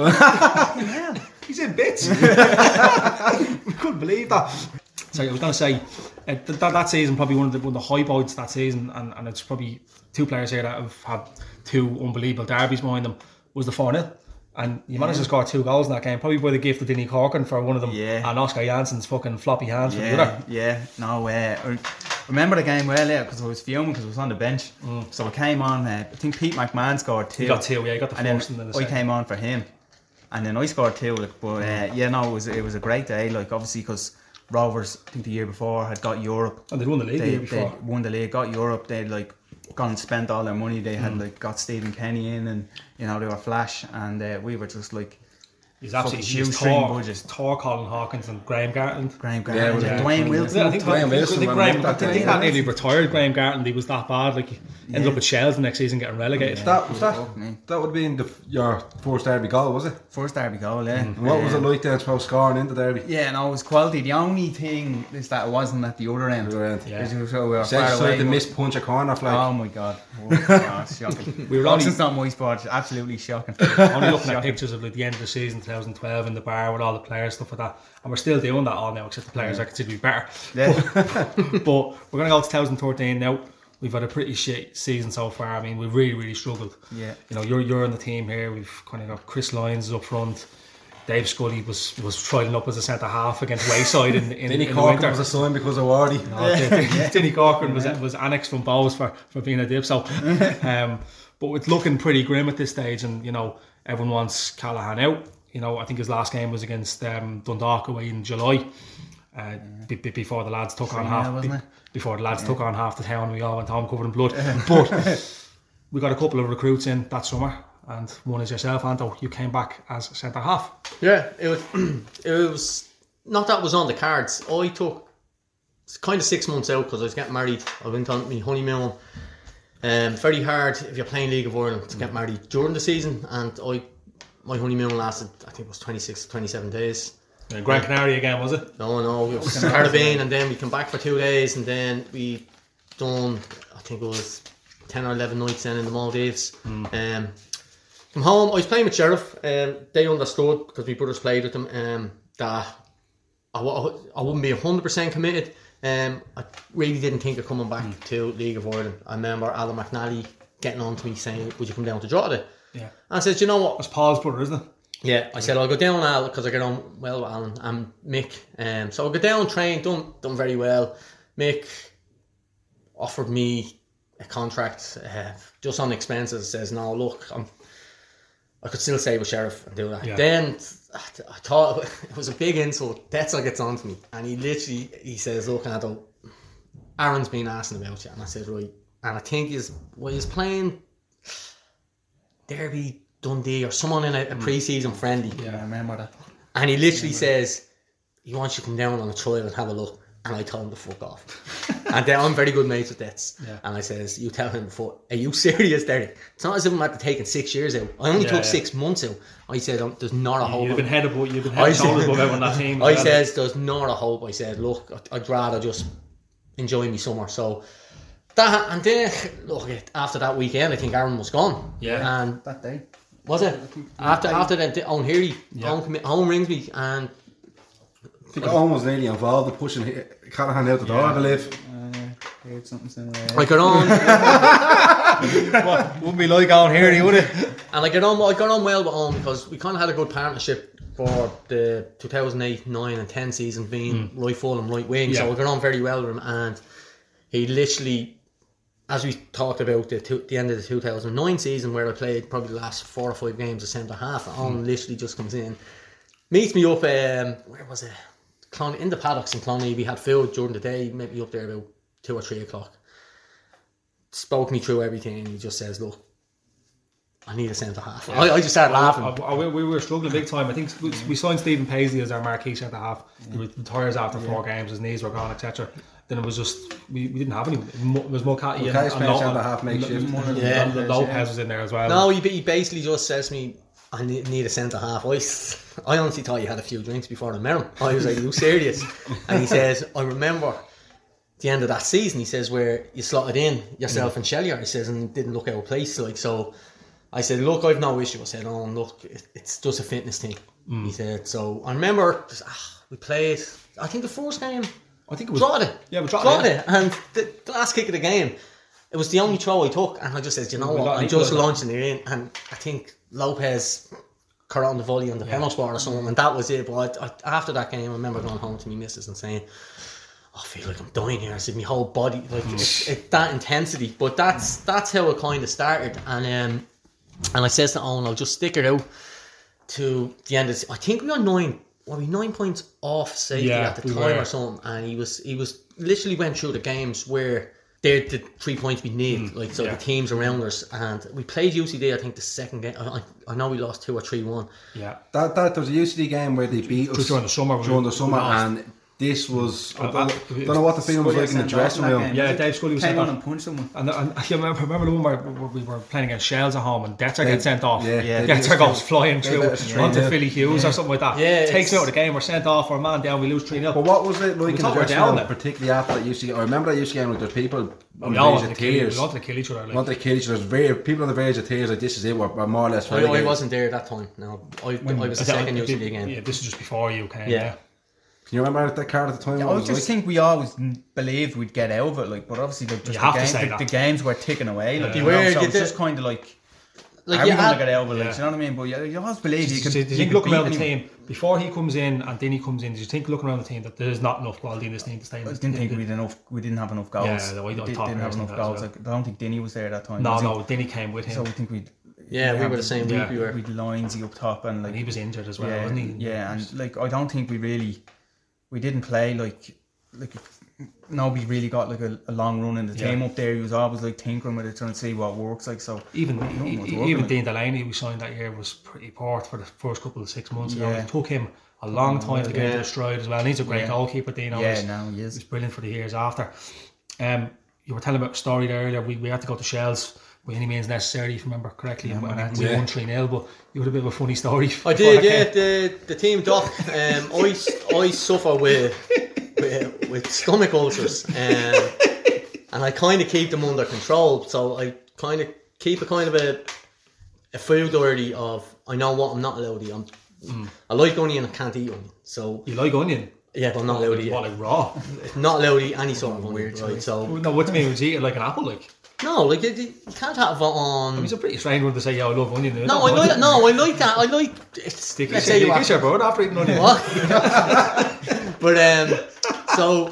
he's in bits. We couldn't believe that. Sorry, I was going to say uh, th- that, that season probably one of the one of the high points that season, and, and it's probably two players here that have had two unbelievable derbies behind them, was the four nil. And you managed to score two goals in that game, probably by the gift of Dinny Corcoran for one of them, Yeah. and Oscar Jansen's fucking floppy hands for the Yeah, other. yeah. No, uh, I remember the game well, yeah, because I was fuming because I was on the bench. So I came on. Uh, I think Pete McMahon scored two. He got two, yeah, he got the and then first and then the I second. came on for him, and then I scored two. Like, but uh, yeah, no, it was it was a great day. Like obviously because Rovers, I think the year before had got Europe. And they'd won the league the They year they before. won the league, got Europe. They'd like gone and spent all their money. They had Mm. like got Stephen Kenny in, and you know they were flash, and uh, we were just like. He's absolutely fucking he's shoestring tore, budget. tore Colin Hawkins and Graham Gartland. Graham Yeah, Garner, well, yeah, yeah. Dwayne Yeah, Wilson. Yeah, I think Graham Graham, Wilson I think went Graham, up that I think day, that yeah. nearly retired Graham Gartland. He was that bad. Like he ended Yeah. up at Shells the next season getting relegated. That was that. Fuck me. That would have been the, your first derby goal, was it? First derby goal, yeah. And what was it Um, like then, suppose, scoring in the derby? Yeah, no, it was quality. The only thing is that it wasn't at the other end. The other end. Yeah. Because you were- so we were Said far you away. started to but- miss punch a corner flag. Oh my god. Oh, God, shocking. We were Boxing's only- not my sport. Absolutely shocking. Only looking at Shocking. pictures of like the end of the season twenty twelve in the bar with all the players, stuff like that, and we're still doing that all now, except the players I consider to be better. Yeah. But we're going to go to twenty thirteen now. We've had a pretty shit season so far. I mean, we've really, really struggled. Yeah. You know, you're you're on the team here. We've kind of got Chris Lyons up front. Dave Scully was was trialling up as a centre half against Wayside in, in, Denny in the Corcoran winter. was assigned because of Wardy. No, Denny Corcoran was was annexed from Bowes for, for being a dip. So, um, but it's looking pretty grim at this stage, and you know everyone wants Callahan out. You know, I think his last game was against um, Dundalk away in July. Uh, b- b- before the lads took on Yeah, half, wasn't be- it? before the lads took on half the town, we all went home covered in blood. But we got a couple of recruits in that summer, and one is yourself, Anto. You came back as centre half. Yeah, it was. It was not that it was on the cards. I took it's kind of six months out because I was getting married. I went on my honeymoon. Um, very hard if you're playing League of Ireland to get married during the season, and I my honeymoon lasted I think it was twenty-six, twenty-seven days. Uh, Gran Canaria again, was it? No, no, it was Caribbean, and then we came back for two days, and then we done I think it was ten or eleven nights then in the Maldives. Um, From home, I was playing with Sheriff. Um, they understood because my brothers played with them um, that I, w- I wouldn't be one hundred percent committed. Um, I really didn't think of coming back mm. to League of Ireland. I remember Alan McNally getting on to me saying, "Would you come down to Drogheda?" Yeah. And I said, "You know what?" That's Paul's brother, isn't it? Yeah, I said I'll go down Al because I get on well with Alan and Mick. Um, so I'll go down, train, done done very well. Mick offered me a contract uh, just on expenses. Says, "No, look, I'm." I could still stay with Sheriff and do that. Yeah. Then I thought it was a big insult. Tetzel gets on to me and he literally he says, "Look, Anto, Aaron's been asking about you." And I said, "Right." And I think he's well, he's playing Derby, Dundee, or someone in a, a pre-season friendly. Yeah, I remember that. And he literally says, "He wants you to come down on a trial and have a look." And I told him to fuck off. And then I'm very good mates with Dets. Yeah. And I says, "You tell him before, are you serious, Derek? It's not as if I'm at the taking six years out. I only Yeah, took yeah. six months out." I said, um, "There's not a hope." You've been head above, you've been head I and shoulders said- above everyone on that team. I as well. says, "There's not a hope." I said, "Look, I'd rather just enjoy my summer." So that, and then, look, after that weekend, I think Aaron was gone. Yeah. And That day. was it? After after the Owen Heary, Yeah. Owen, commi- Owen rings me and I think Owen was nearly involved in pushing Callahan out the door, I believe. Uh, heard something similar. I got on. Wouldn't be like Owen Heary, would it? And I got on, I got on well with Owen because we kind of had a good partnership for the two thousand eight, nine and ten season being right full and right wing. So Yeah. I got on very well with him and he literally as we talked about the two, the end of the two thousand nine season, where I played probably the last four or five games of centre half, Owen literally just comes in, meets me up. Um, where was it? Clon- in the paddocks in Cloney. We had food during the day. Met me up there about two or three o'clock. Spoke me through everything, and he just says, "Look, I need a centre half." Yeah. I, I just started laughing. I, I, we were struggling big time. I think we, we signed Stephen Paisley as our marquee centre half. He retires after four games. His knees were gone, et cetera. Then it was just we, we didn't have any. It was Mulcahy and, and, and centre half makeshift. Yeah, and Lopez was in there as well. No, he, he basically just says to me, "I need, need a centre half." I, I honestly thought you had a few drinks before I met him. I was like, "Are you serious?" And he says, "I remember the end of that season." He says, "Where you slotted in yourself and Shellier." He says, "And didn't look out of place." Like, so I said, "Look, I've no issue." I said, "Oh, look, it, it's just a fitness thing." Mm. He said, so I remember just, ah, we played, I think the first game, I think it was drawed it. Yeah, we drawed drawed it. it. And the, the last kick of the game, it was the only throw I took, and I just said, "You know We what, got I'm equal just at that." launching it in." And I think Lopez cut on the volley on the penalty spot or something, and that was it. But I, I, after that game, I remember going home to my missus and saying, "I feel like I'm dying here." I said, my whole body, like it's, it, that intensity. But that's that's how it kind of started. And um, and I says to Owen, "I'll just stick it out to the end of the, I think we were nine were we nine points off safety Yeah, at the we time were. or something." And he was he was literally went through the games where they're the three points we need, like so yeah. the teams around us. And we played U C D, I think the second game. I, I know we lost two or three one. Yeah. That that there was a U C D game where they beat us during the summer. During the We- summer, we lost. and this was I Uh, don't, uh, don't know what the feeling was like in the dressing room. Yeah, Dave Scully was came sent on off. and punched someone. And, and I remember, remember the one where, where we were playing against Shells at home and Detzer gets sent off. Yeah, Yeah. they Detzer just- goes flying they through let us straight onto in. Philly Hughes or something like that. Yeah, Takes it's- me out of the game. We're sent off. We're a man down. We lose three nil. But what was it like We in the thought we were dressing down room, then. particularly after that U C D? I remember that U C D game with the people on We the all verge wanted of to kill, we tears. wanted to kill each other. Like. Wanted to kill each other. Very people on the verge of tears. Like this is it. We're, we're more or less. I, I relegated. wasn't there that time. No, I, I was the I- I- second I U C did- D game. Yeah, this is just before you came. Yeah. Yeah. Can you remember that card at the time? I what it was just like? think we always n- believed we'd get out of it, like, but obviously like, just You the, have to game, say the, that. the games were ticking away, like, Yeah. you Where know, so did it's the- just kind of like, Like are you we going had- to get out of it? Like, Yeah. do you know what I mean? But you, you always believe you Did can. you you think can looking beat around the anyone. team before he comes in and then he comes in? Did you think looking around the team that there's not enough quality in this team to stay in I this didn't team? think we had enough. We didn't have enough goals. Yeah, no, I- I we did, thought didn't have personally enough that as goals. well. Like, I don't think Dinny was there at that time. No, was he? no. Then he came with him. So I think we'd. Yeah, we have- were the same yeah. week. We were. We'd Lindsay up top and like and he was injured as well, yeah, wasn't he? yeah, and like I don't think we really, we didn't play like like nobody really got like a, a long run in the Yeah. team up there. He was always like tinkering with it, trying to see what works. Like so, Even Nothing e- was e- working, even like. Dean Delaney, we signed that year, was pretty poor for the first couple of six months. You know, Yeah. it took him a long time to get into Yeah. his stride as well. And he's a great Yeah. goalkeeper, Dean. yeah, He's, now he he's is. brilliant for the years after. Um, you were telling about a story there earlier. We, we had to go to Shells by any means necessary, if you remember correctly. and and we Yeah. won three nil, but you had a bit of a funny story. I before did, that yeah. game. The the team doc. Um, I I suffer with with, with stomach ulcers, um, and I kind of keep them under control. So I kind of keep a kind of a a food diary of I know what I'm not allowed to eat. I'm, I like onion, I can't eat onion. So You like onion? yeah, but I'm not allowed to eat. What, like raw? Not allowed to eat any sort of onion. Right? So No, what do you mean? Was he eating like an apple? Like, no, like you, you can't have it on. it's a pretty strange one to say, yeah, I love onion. No, I like no, I like that. I like. It's, Sticky, let's say you are- sticky, bro. After eating onion. What? But um, so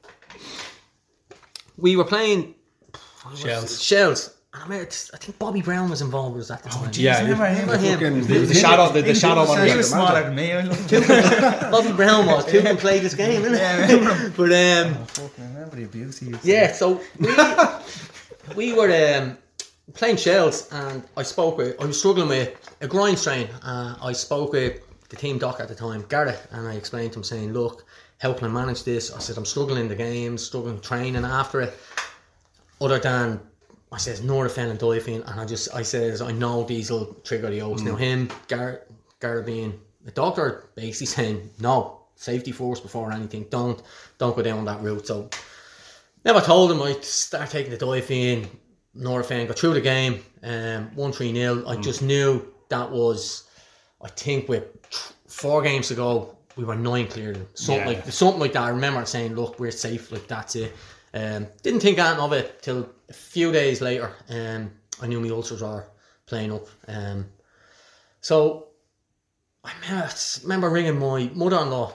we were playing what was it? Shells. Shells. And I, remember, I think Bobby Brown was involved with us at the time. Yeah, Remember him? Remember him? Fucking- The, the shadow, the, the shadow one. He was Yeah. smaller than me. I love him. Bobby Brown was. Two can play this game, innit? Yeah, I remember him. But um, Fucking remember the abuse he used to yeah, so we we were um, playing Shells, and I spoke with. I was struggling with a groin strain. Uh, I spoke with the team doc at the time, Garrett, and I explained to him saying, "Look, how can I manage this?" I said, "I'm struggling in the games, struggling training after it. Other than." I says Nurofen and Diphene, and I just I says I know these will trigger the oaks. Now him, Garrett, Garrett being the doctor, basically saying no, safety first before anything. Don't don't go down that route. So never told him I'd start taking the Diphene, Nurofen, got through the game, um, one three nil. I just knew that was, I think with four games to go, we were nine clear of them. Something Yeah. like something like that. I remember saying, look, we're safe. Like that's it. Um, didn't think anything of it till a few days later. Um, I knew my ulcers were playing up. Um, so I remember, remember ringing my mother-in-law.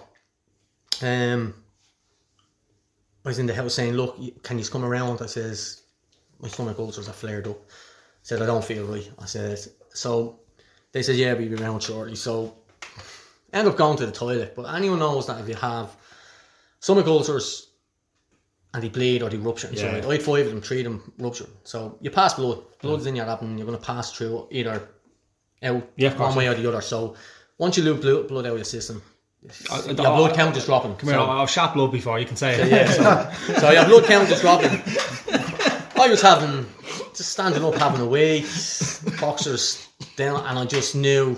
Um, I was in the house saying, "Look, can you come around?" I says, my stomach ulcers have flared up. I said, I don't feel right. I said, so they said, yeah, we'll be around shortly. So I end up going to the toilet. But anyone knows that if you have stomach ulcers and they bleed or they rupture inside, yeah. I had five of them, three of them rupture. So you pass blood. Blood's yeah. in your abdomen. You're going to pass through either out yeah, one way or the other. So once you lose blood, blood out of your system, uh, your blood count is dropping. Come so, here, I've shot blood before, you can say so, it. Yeah, so, so your blood count is dropping. I was having, just standing up having a wee, boxers down, and I just knew,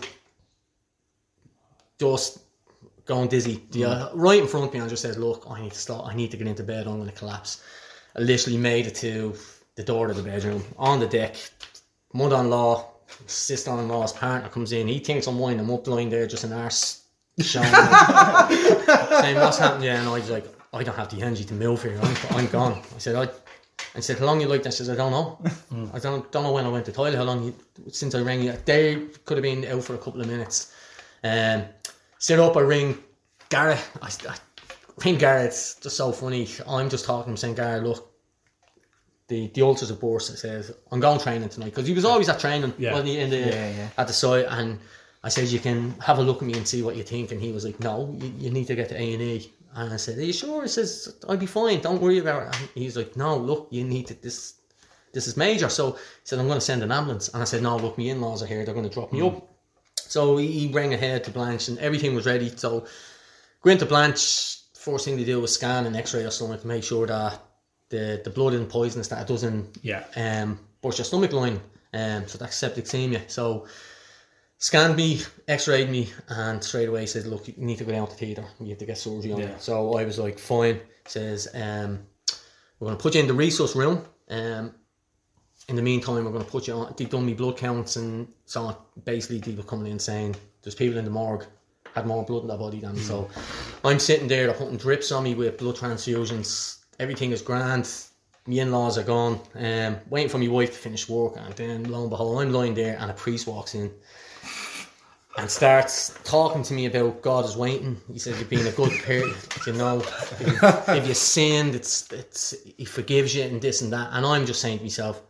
just going dizzy. Yeah, right in front of me, and I just said, look, I need to stop, I need to get into bed, I'm going to collapse. I literally made it to the door of the bedroom, on the deck, mother-in-law, sister-in-law's partner comes in, he thinks I'm winding him up, lying there, just an arse showing saying what's happened, yeah, and I was like, I don't have the energy to move here, I'm, I'm gone. I said, I I said, how long you like that? I said, I don't know. Mm. I don't don't know when I went to the toilet, how long you, since I rang you. They could have been out for a couple of minutes. Um, sit up, I ring Garrett. I, I ring Garrett, it's just so funny. I'm just talking to him saying, Garrett, look, the, the ulcers have burst. I said, I'm going training tonight. Because he was always at training yeah. wasn't he, in the, yeah, yeah. at the site. And I said, you can have a look at me and see what you think. And he was like, no, you, you need to get to A and E. And I said, are you sure? He says, I'll be fine, don't worry about it. And he's like, no, look, you need to, this this is major. So he said, I'm going to send an ambulance. And I said, no, look, my in-laws are here, they're going to drop me mm. up. So he, he rang ahead to Blanche and everything was ready. So go into Blanche, first thing they do was scan and x-ray your stomach to make sure that the, the blood isn't poisonous, that it doesn't yeah. um, burst your stomach line. Um, so that's septicemia. So scanned me, x-rayed me, and straight away says, look, you need to go down to theatre. You have to get surgery on yeah. it. So I was like, fine. Says, um, we're going to put you in the resus room. Um, in the meantime, we're going to put you on. They've done me blood counts and so on. Basically, they were coming in saying, there's people in the morgue had more blood in their body than me. Mm. So I'm sitting there, they're putting drips on me with blood transfusions. Everything is grand. My in-laws are gone. Um, waiting for my wife to finish work. And then, lo and behold, I'm lying there and a priest walks in and starts talking to me about God is waiting. He says, you've been a good parent, you know, if, if you sinned, it's, it's, he forgives you and this and that. And I'm just saying to myself,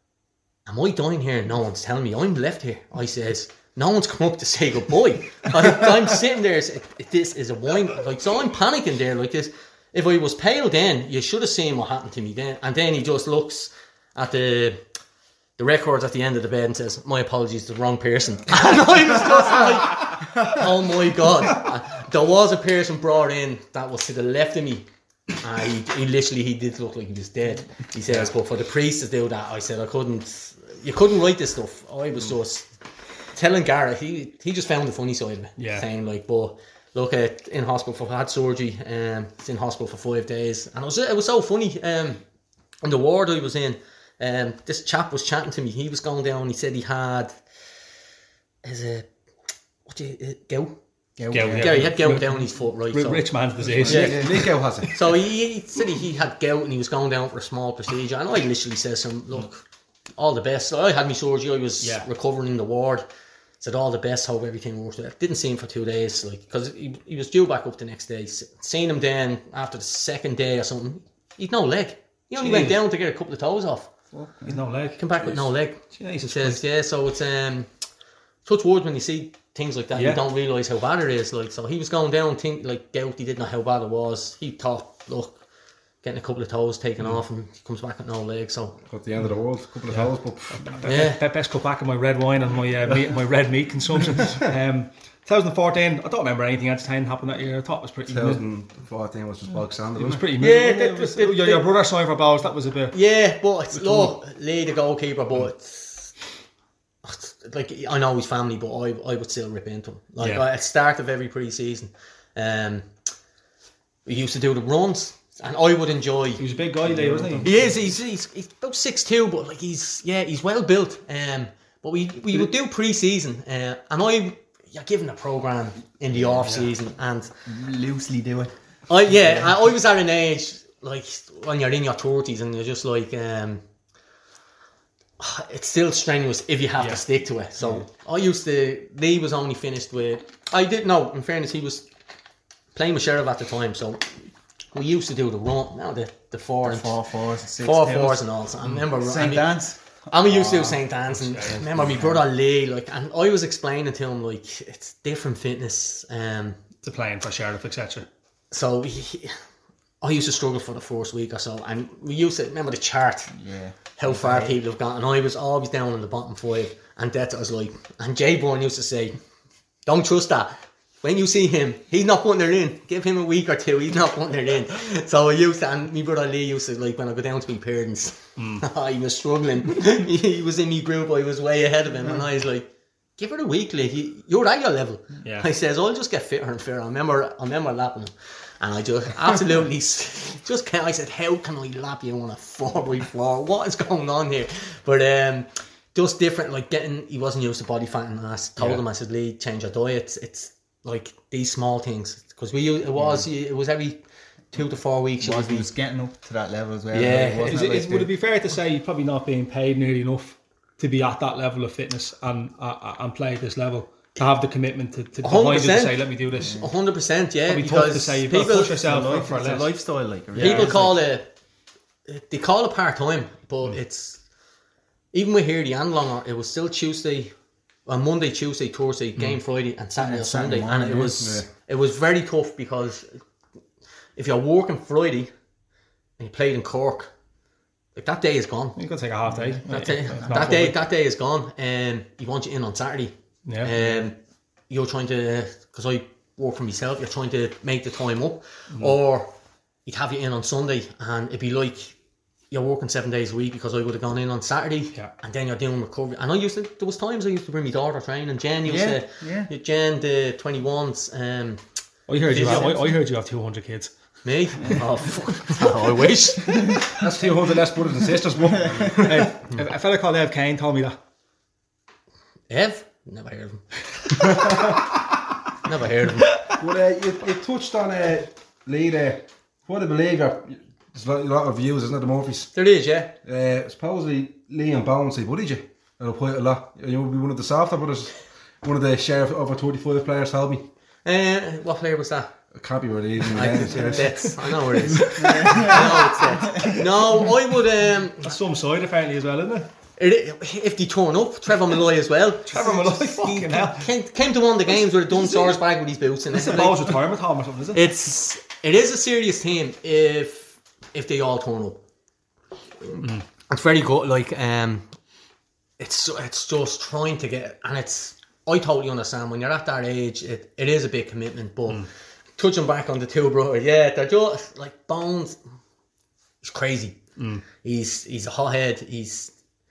am I dying here and no one's telling me? I'm left here. I says, no one's come up to say goodbye. I, I'm sitting there, this is a wine, like, so I'm panicking there like this. If I was pale then, you should have seen what happened to me then. And then he just looks at the the records at the end of the bed and says, my apologies, the wrong person. And I was just like, oh my God. Uh, there was a person brought in that was to the left of me. Uh, he, he literally, he did look like he was dead. He says, but for the priest to do that, I said, I couldn't, you couldn't write this stuff. I was just telling Gareth, he, he just found the funny side of it. Yeah. Saying like, but look, at in hospital for, I had surgery, um, it's in hospital for five days. And it was, it was so funny. Um, in the ward I was in, Um, this chap was chatting to me. He was going down. He said he had is a what do you uh, gout? Gout. Gout, Yeah, yeah. he had gout down his foot, right? R- so, rich man's disease. Yeah, yeah, Nico has it. so he, he said he, he had gout and he was going down for a small procedure. And I literally said to him, look, all the best. So I had my surgery. I was yeah. recovering in the ward. Said all the best. Hope everything works out. Didn't see him for two days, like because he, he was due back up the next day. Seen him then after the second day or something. He'd no leg. He only Jeez. went down to get a couple of toes off. He's no leg. Come back Jeez. with no leg. Jesus he says, yeah, so it's um touch wood when you see things like that, yeah. you don't realise how bad it is. Like, so he was going down, think like gout, he didn't know how bad it was. He thought, look, getting a couple of toes taken mm. off and he comes back with no leg. So got the end of the world, a couple of yeah. toes, but yeah. Best cut back on my red wine and my uh, meat, my red meat consumption. um, twenty fourteen, I don't remember anything entertaining happened that year. I thought it was pretty. twenty fourteen was just bog standard. It was pretty. Yeah, the, the, was, the, your, the, your brother signed for Bowes. That was a bit. Yeah, but it's look, Lee the goalkeeper, but like I know his family, but I I would still rip into him. Like yeah. at the start of every pre-season, um, we used to do the runs. And I would enjoy. He was a big guy, there, wasn't he? He is. He's he's, he's about six two, but like he's yeah, he's well built. Um, but we we would do pre-season, uh, and I you're given a program in the off season, and loosely do it. I yeah, yeah. I, I was at an age like when you're in your thirties, and you're just like um, it's still strenuous if you have yeah. to stick to it. So yeah. I used to. Lee was only finished with. I didn't know. In fairness, he was playing with Sheriff at the time, so. we used to do the run, now the, the four and Four fours, six four twos. fours and all. So I remember Saint I mean, Dan's. and we used to do Saint Dan's, and I remember my brother Lee, like, and I was explaining to him like it's different fitness. Um, To playing for Sheriff, et cetera. so he, I used to struggle for the first week or so, and we used to remember the chart, Yeah. how far people have gone, and I was always down in the bottom five, and that's what I was like. And Jay Bourne used to say, "Don't trust that. When you see him, he's not putting it in. Give him a week or two, he's not putting it in." So I used to, and my brother Lee used to, like, when I go down to my parents, mm. he was struggling. He was in my group, I was way ahead of him, and I was like, "Give it a week, Lee. You're at your level." Yeah. I says, "I'll just get fitter and fitter." I remember, I remember lapping him, and I just absolutely just can't. I said, "How can I lap you on a four by four? What is going on here?" But um, just different, like getting. He wasn't used to body fat, and I told Yeah. him, I said, "Lee, change your diet. It's, it's like these small things, because we it was it was every two to four weeks. It Was, would he be, was getting up to that level as well. Yeah. like, wasn't Is it, it, like is, would the- it be fair to say you're probably not being paid nearly enough to be at that level of fitness and uh, and play at this level? To have the commitment to, to behind you to percent. say, "Let me do this." A hundred percent, yeah. Probably tough to Because say you've got to people push yourself It's a for, life- for it's a less. lifestyle, like. people it's call like- it they call it part time, but it's even with here the and longer. It was still Tuesday, on Monday, Tuesday, Thursday, game Friday, and Saturday Yeah, or Sunday, Saturday and it morning, was yeah. it was very tough because if you're working Friday and you played in Cork, like that day is gone. You could take a half day. That day, It's not that day, fully. that day is gone, and he wants you in on Saturday. Yeah. Um, you're trying to, because I work for myself, you're trying to make the time up, Mm. or he'd have you in on Sunday, and it'd be like you're working seven days a week because I would have gone in on Saturday, Yeah. and then you're doing recovery. And I used to, there was times I used to bring my daughter training. Jen used Yeah, to, yeah. Jen the twenty-ones, um, I heard you. Have, I, Physio. I heard you have two hundred kids. me. Oh, fuck. I wish. That's two hundred less brothers and sisters, bro. Hey, a, a fella called Ev Kane told me that. Ev, never heard of him. Never heard of him. But uh, you, you touched on uh, Lee there. What I believe, uh, there's a lot, a lot of views, isn't it, the Murphys? There is, yeah. Uh, supposedly Lee and Bowen say, buddied you? That'll quite a lot. You would be one of the softer brothers. One of the Sheriff over thirty-five players told me. Uh, what player was that? It can't be where it is. in the I, end, it's yes. Dets. I know where it is. I know it's Dets. No, I would. Um, That's some side apparently as well, isn't it? it, if they turn up, Trevor Malloy as well. Trevor Malloy, He fucking hell. came, came to one of the games with a done source bag with his boots in it. It's a Like, Bowes retirement home or something, is it? it's it is a serious team if if they all turn up. Mm. It's very good. Like um, it's it's just trying to get, and it's. I totally understand when you're at that age. It, it is a big commitment, but Mm. touching back on the two brothers, yeah, they're just like Bones. He's crazy. Mm. He's he's a hothead. He's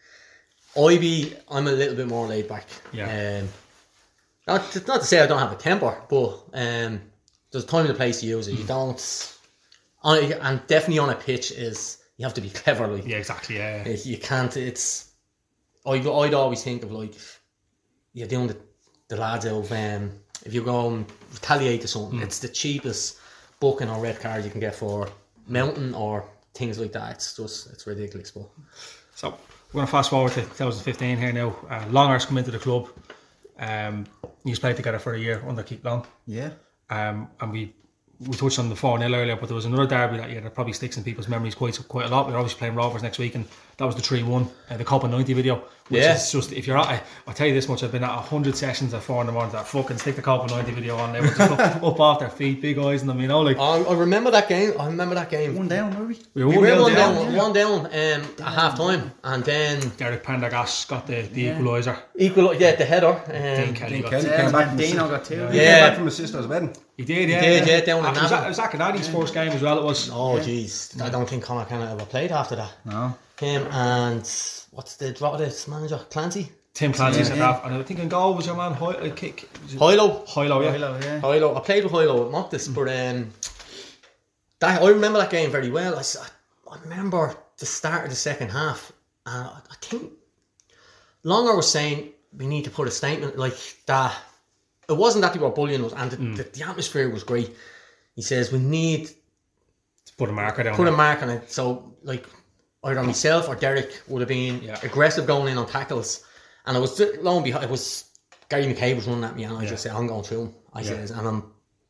I be I'm a little bit more laid back. Yeah. Um, not to, not to say I don't have a temper, but um, there's a time and a place to use it. You don't. On, and definitely on a pitch is you have to be clever. Like Yeah, exactly. Yeah. yeah. you can't. It's. I I'd always think of like you're doing the, the lads of um, if you go and retaliate to something, it's the cheapest booking or red card you can get for mountain or things like that. It's just it's ridiculous. But So we're going to fast forward to twenty fifteen here now. Uh, Longers come into the club. Um, you played together for a year under Keith Long. Yeah. Um, and we we touched on the four nil earlier, but there was another derby that year that probably sticks in people's memories quite quite a lot. We're obviously playing Rovers next week, and that was the three one, uh, the Copa ninety video. Which Yeah. is just, if you're at, I, I'll tell you this much, I've been at one hundred sessions at four in the morning that fucking stick the Copa ninety video on there, just up, up off their feet, big eyes on them, you know, like. I, I remember that game. I remember that game. One down, were we? We We were were one down, down, yeah. one down um, at half time, and then Derek Pendergast got the, the equaliser. equal. Yeah, the header. Dean Um, Kelly Dean got Kelly Yeah, came back and from Dino his, got two. he Yeah. came back from his sister's wedding. He did, yeah. did, yeah, down in Ah, was, Navan. that, was that Gennadi's first game as well? It was. oh jeez, I don't think Conor Kenna ever played after that. No. Him and what's the Drogheda manager Clancy? Tim Clancy Yeah, said yeah. that, and I think in goal was your man Hoy- uh, kick. was it- Hoylo. Hoylo, yeah. Hello, yeah. Hoylo. I played with Hoylo at Montes, but um, that I remember that game very well. I, s- I remember the start of the second half. Uh, I think Longer was saying we need to put a statement like that. It wasn't that they were bullying us, and the, the, the atmosphere was great. He says we need Put a marker down. put a there. mark on it. So like either myself or Derek would have been Yeah. aggressive going in on tackles, and I was lo and behold, it was Gary McKay was running at me, and I Yeah. just said I'm going through him. I Yeah. says, and I'm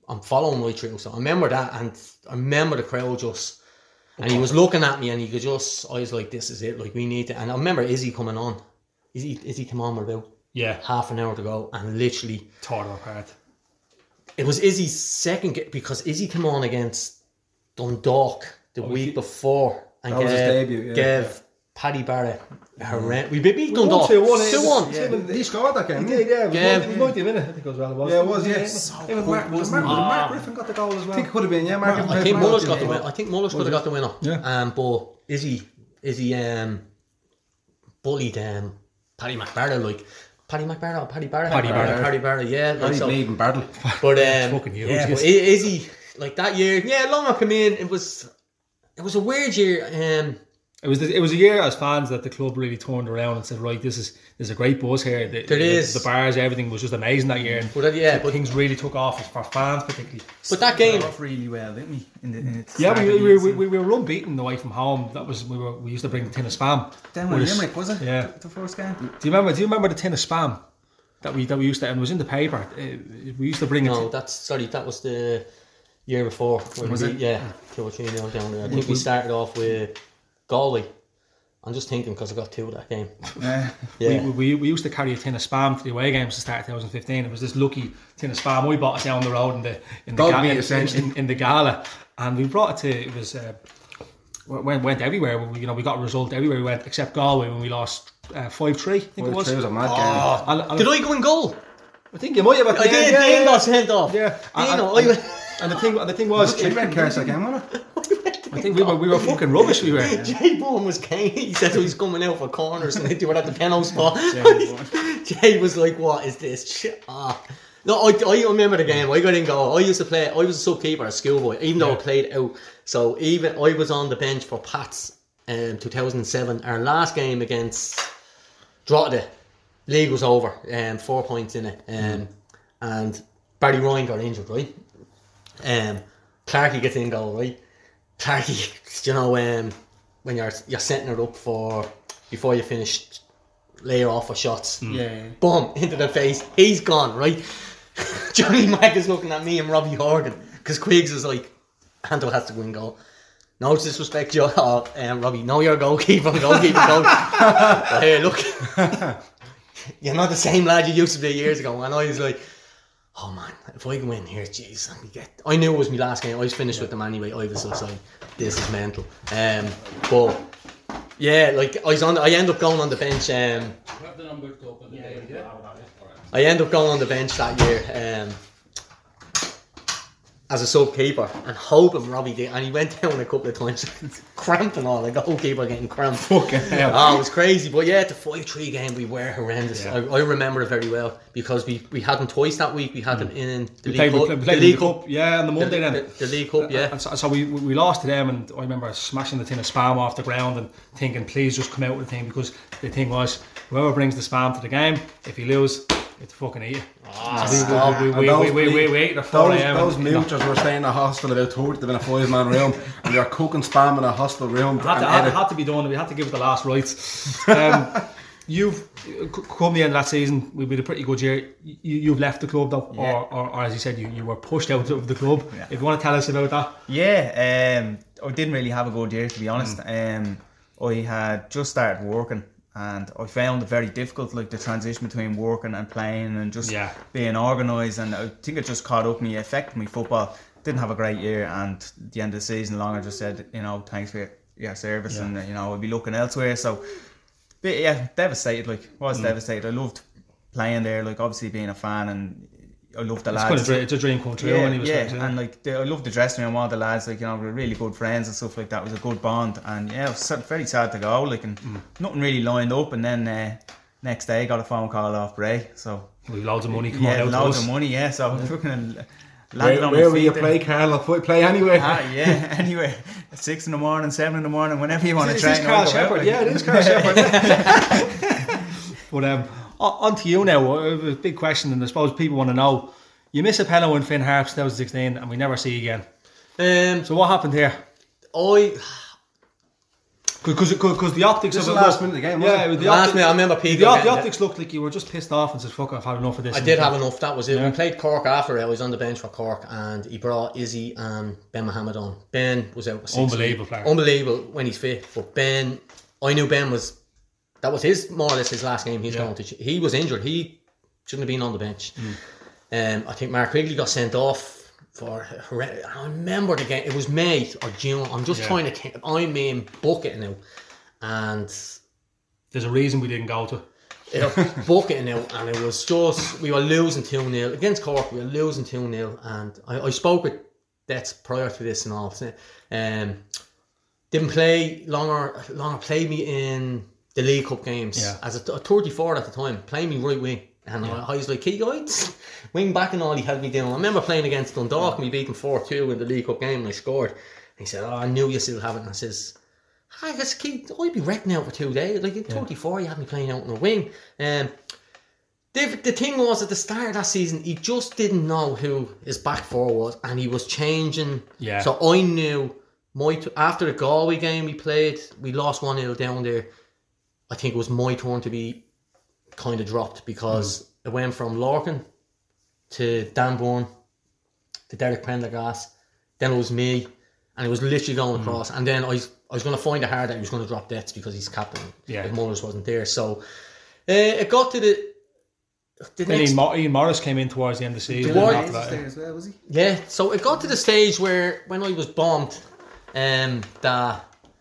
I'm following right through. So I remember that, and I remember the crowd just, and he was looking at me, and he could just, I was like, this is it, like we need to. And I remember Izzy coming on. Izzy, Izzy came on with about yeah. half an hour to go, and literally tore them apart. It was Izzy's second game, because Izzy came on against Dundalk the oh, week he, before and that gave, was his debut, yeah. gave yeah. Paddy Barrett horrendous. We beat Dundalk two one. two one. Yeah. He scored that game. He did, yeah. It was, yeah. It was ninety minutes, I think it was. Well, it was. Yeah, it was, yeah. So Even Mark, was Mark, Mark, Mark Griffin got the goal as well. I think it could have been, yeah. Mark, I think Mullers got the win. I think Mullers could have got the winner. Yeah. Um, but Izzy, Izzy um, bullied um, Paddy McBarrett, like, Paddy McBarrett or Paddy Barrett? Paddy Barrett. Paddy Barrett, yeah. Like, Paddy so, bleeding Barrett. But, um, fucking huge. Yeah, but Izzy, like that year, yeah, Longmore came in, it was, it was a weird year. Um, It was the, it was a year as fans that the club really turned around and said, right, this is there's a great buzz here. The, there the, is. The bars, everything was just amazing that year. And but, uh, yeah, but things really took off for fans particularly. But that game off really well, didn't we? In the, in yeah, we, we, we, we, we were unbeaten away from home. That was we were we used to bring the tin of spam. Down in Limerick, was it? Yeah, the, the first game. Do you remember? Do you remember the tin of spam that we that we used to? And it was in the paper. It, we used to bring it. No, that's sorry. That was the year before. Was we, it? Yeah, two or three nil down there. I think we started off with Galway. I'm just thinking because I got two of that game. Yeah. yeah. We, we, we used to carry a tin of spam to the away games to start twenty fifteen. It was this lucky tin of spam. We bought it down the road in the in the, ga- in, in, in the gala, and we brought it to. It was uh, went went everywhere. We, you know, we got a result everywhere we went except Galway when we lost uh, five three. I think five, it was. It was a mad game. Oh, I'll, I'll, did I go in goal? I think you might have. I did. Yeah, Dean yeah, got sent off. Yeah. And, and, and, and, and the thing, and the thing was, it red cards again, wasn't it? I think we were we were fucking rubbish. We were. Jay Bourne was king. He said he was coming out for corners, and they were at the penalty spot. Jay was like, "What is this?" Ah. No, I, I remember the game. I got in goal. I used to play. I was a sub keeper at schoolboy, even though yeah. I played out. So even I was on the bench for Pats in um, two thousand seven. Our last game against Drogheda, league was over, and um, four points in it, um, mm. and Barry Ryan got injured, right? Um, Clarkey gets in goal, right? Clarkey, you know, um, when you're you're setting it up for before you finish, layer off for shots. Mm. Yeah, yeah. Boom, into the face. He's gone, right? Johnny Mack is looking at me and Robbie Horgan because Quiggs is like, Anto has to win goal. No disrespect, Joe, oh, um, Robbie. No, you're a goalkeeper, goalkeeper, goal. But here, look, you're not the same lad you used to be years ago. And I was like, oh man, if I can win here, jeez, let me get. I knew it was my last game. I was finished yeah. with them anyway. I was just like, this is mental. Um, but yeah, like I was on. I end up going on the bench. Um, I end up going on the bench that year. Um, as a sub keeper and hoping Robbie did, and he went down a couple of times cramped and all, like a goalkeeper getting cramped. Fucking hell. Oh, it was crazy. But yeah, the five three game we were horrendous. Yeah. I, I remember it very well because we, we had them twice that week. We had them in the we League played, Cup, we played the League Cup, yeah, on the Monday the, then the, the League Cup, yeah. And so, so we we lost to them, and I remember smashing the tin of spam off the ground and thinking, please just come out with the thing, because the thing was, whoever brings the spam to the game, if you lose, it's fucking eat. Oh, so we, we, we, we, we, we, we ate at four a.m. Those, those moochers were staying in a hostel about thirty, they've been a five man room, and they were cooking spam in a hostel room. It had, to, had, had to be done, we had to give it the last rites. Um, you've come the end of that season, we had a pretty good year. You, you've left the club though, yeah. or, or, or as you said, you, you were pushed out of the club. Yeah. If you want to tell us about that. Yeah, um, I didn't really have a good year, to be honest. Mm. Um, I had just started working, and I found it very difficult, like the transition between working and playing and just yeah. being organised, and I think it just caught up me, affected me football. Didn't have a great year, and at the end of the season long I just said, you know, thanks for your, your service, yeah. and you know, I'll be looking elsewhere. So but yeah, devastated, like was mm. devastated. I loved playing there, like obviously being a fan, and I loved the it's lads. Kind of, it's a dream come true. Yeah, when he was yeah, like, and like the, I loved the dressing room. All the lads, like you know, were really good friends and stuff like that. It was a good bond, and yeah, it was very sad to go. Like, and mm. nothing really lined up. And then uh, next day, got a phone call off Bray. So with loads of money, come yeah, on out loads to us. of money. Yeah, so yeah. fucking. Where, where will you play, Carl? I'll play anywhere. Ah, yeah, anywhere. At six in the morning, seven in the morning, whenever you want to is train. This Carl Shepherd, yeah, it is Carl Shepherd. But um, on to you now. A big question, and I suppose people want to know. You miss a penalty in Finn Harps twenty sixteen, and we never see you again. Um, so what happened here? I Because because the optics This of is it the last looked- minute of the game, wasn't yeah, it? with the Last optics, minute, I remember the, Pico op- getting the it. optics looked like you were just pissed off and said, "Fuck, I've had enough of this." I and did you- have enough. That was it. Yeah. We played Cork after. I was on the bench for Cork, and he brought Izzy and Ben Mohammed on. Ben was out. For six Unbelievable weeks. player. Unbelievable when he's fit. But Ben, I knew Ben was. That was his more or less his last game. He's Yeah. going to. He was injured. He shouldn't have been on the bench. Mm. Um, I think Mark Wrigley got sent off for. I remember the game. It was May or June. I'm just Yeah. trying to think. I mean bucket now, and. There's a reason we didn't go to. It bucketing out, and it was just we were losing two nil against Cork. We were losing two nil, and I, I spoke with Dets prior to this and all. Um, didn't play longer. Longer played me in the League Cup games Yeah. as a, a thirty-four at the time, playing me right wing, and I, I was like, "Key guys, wing back and all." He held me down. I remember playing against Dundalk, and we beat them four two in the League Cup game, and I scored. And he said, "Oh, I knew you still have it." And I says. I guess Keith, I'd be wrecking out for two days. Like at thirty-four, you had me playing out in the wing. Um, the, the thing was at the start of that season, he just didn't know who his back four was, and he was changing. Yeah. So I knew my t- after the Galway game we played, we lost one nil down there. I think it was my turn to be kind of dropped because mm. it went from Larkin to Dan Bourne to Derek Prendergast. Then it was me, and it was literally going across. Mm. And then I. I was going to find it hard that he was going to drop Dets because he's captain. Yeah. If Mullers wasn't there. So uh, it got to the. the Then next, Ian, Mo- Ian Morris came in towards the end of the season. Towards- and after that, there yeah. as well, was he? yeah, so it got to the stage where when I was bombed, um, that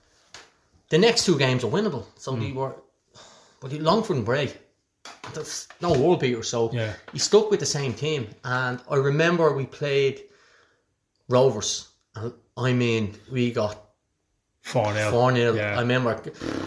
the next two games were winnable. So Mm. they were. But he Longford and Bray. That's no world beater. So Yeah. he stuck with the same team. And I remember we played Rovers. And I mean, we got. four nil. four nil. Yeah. I remember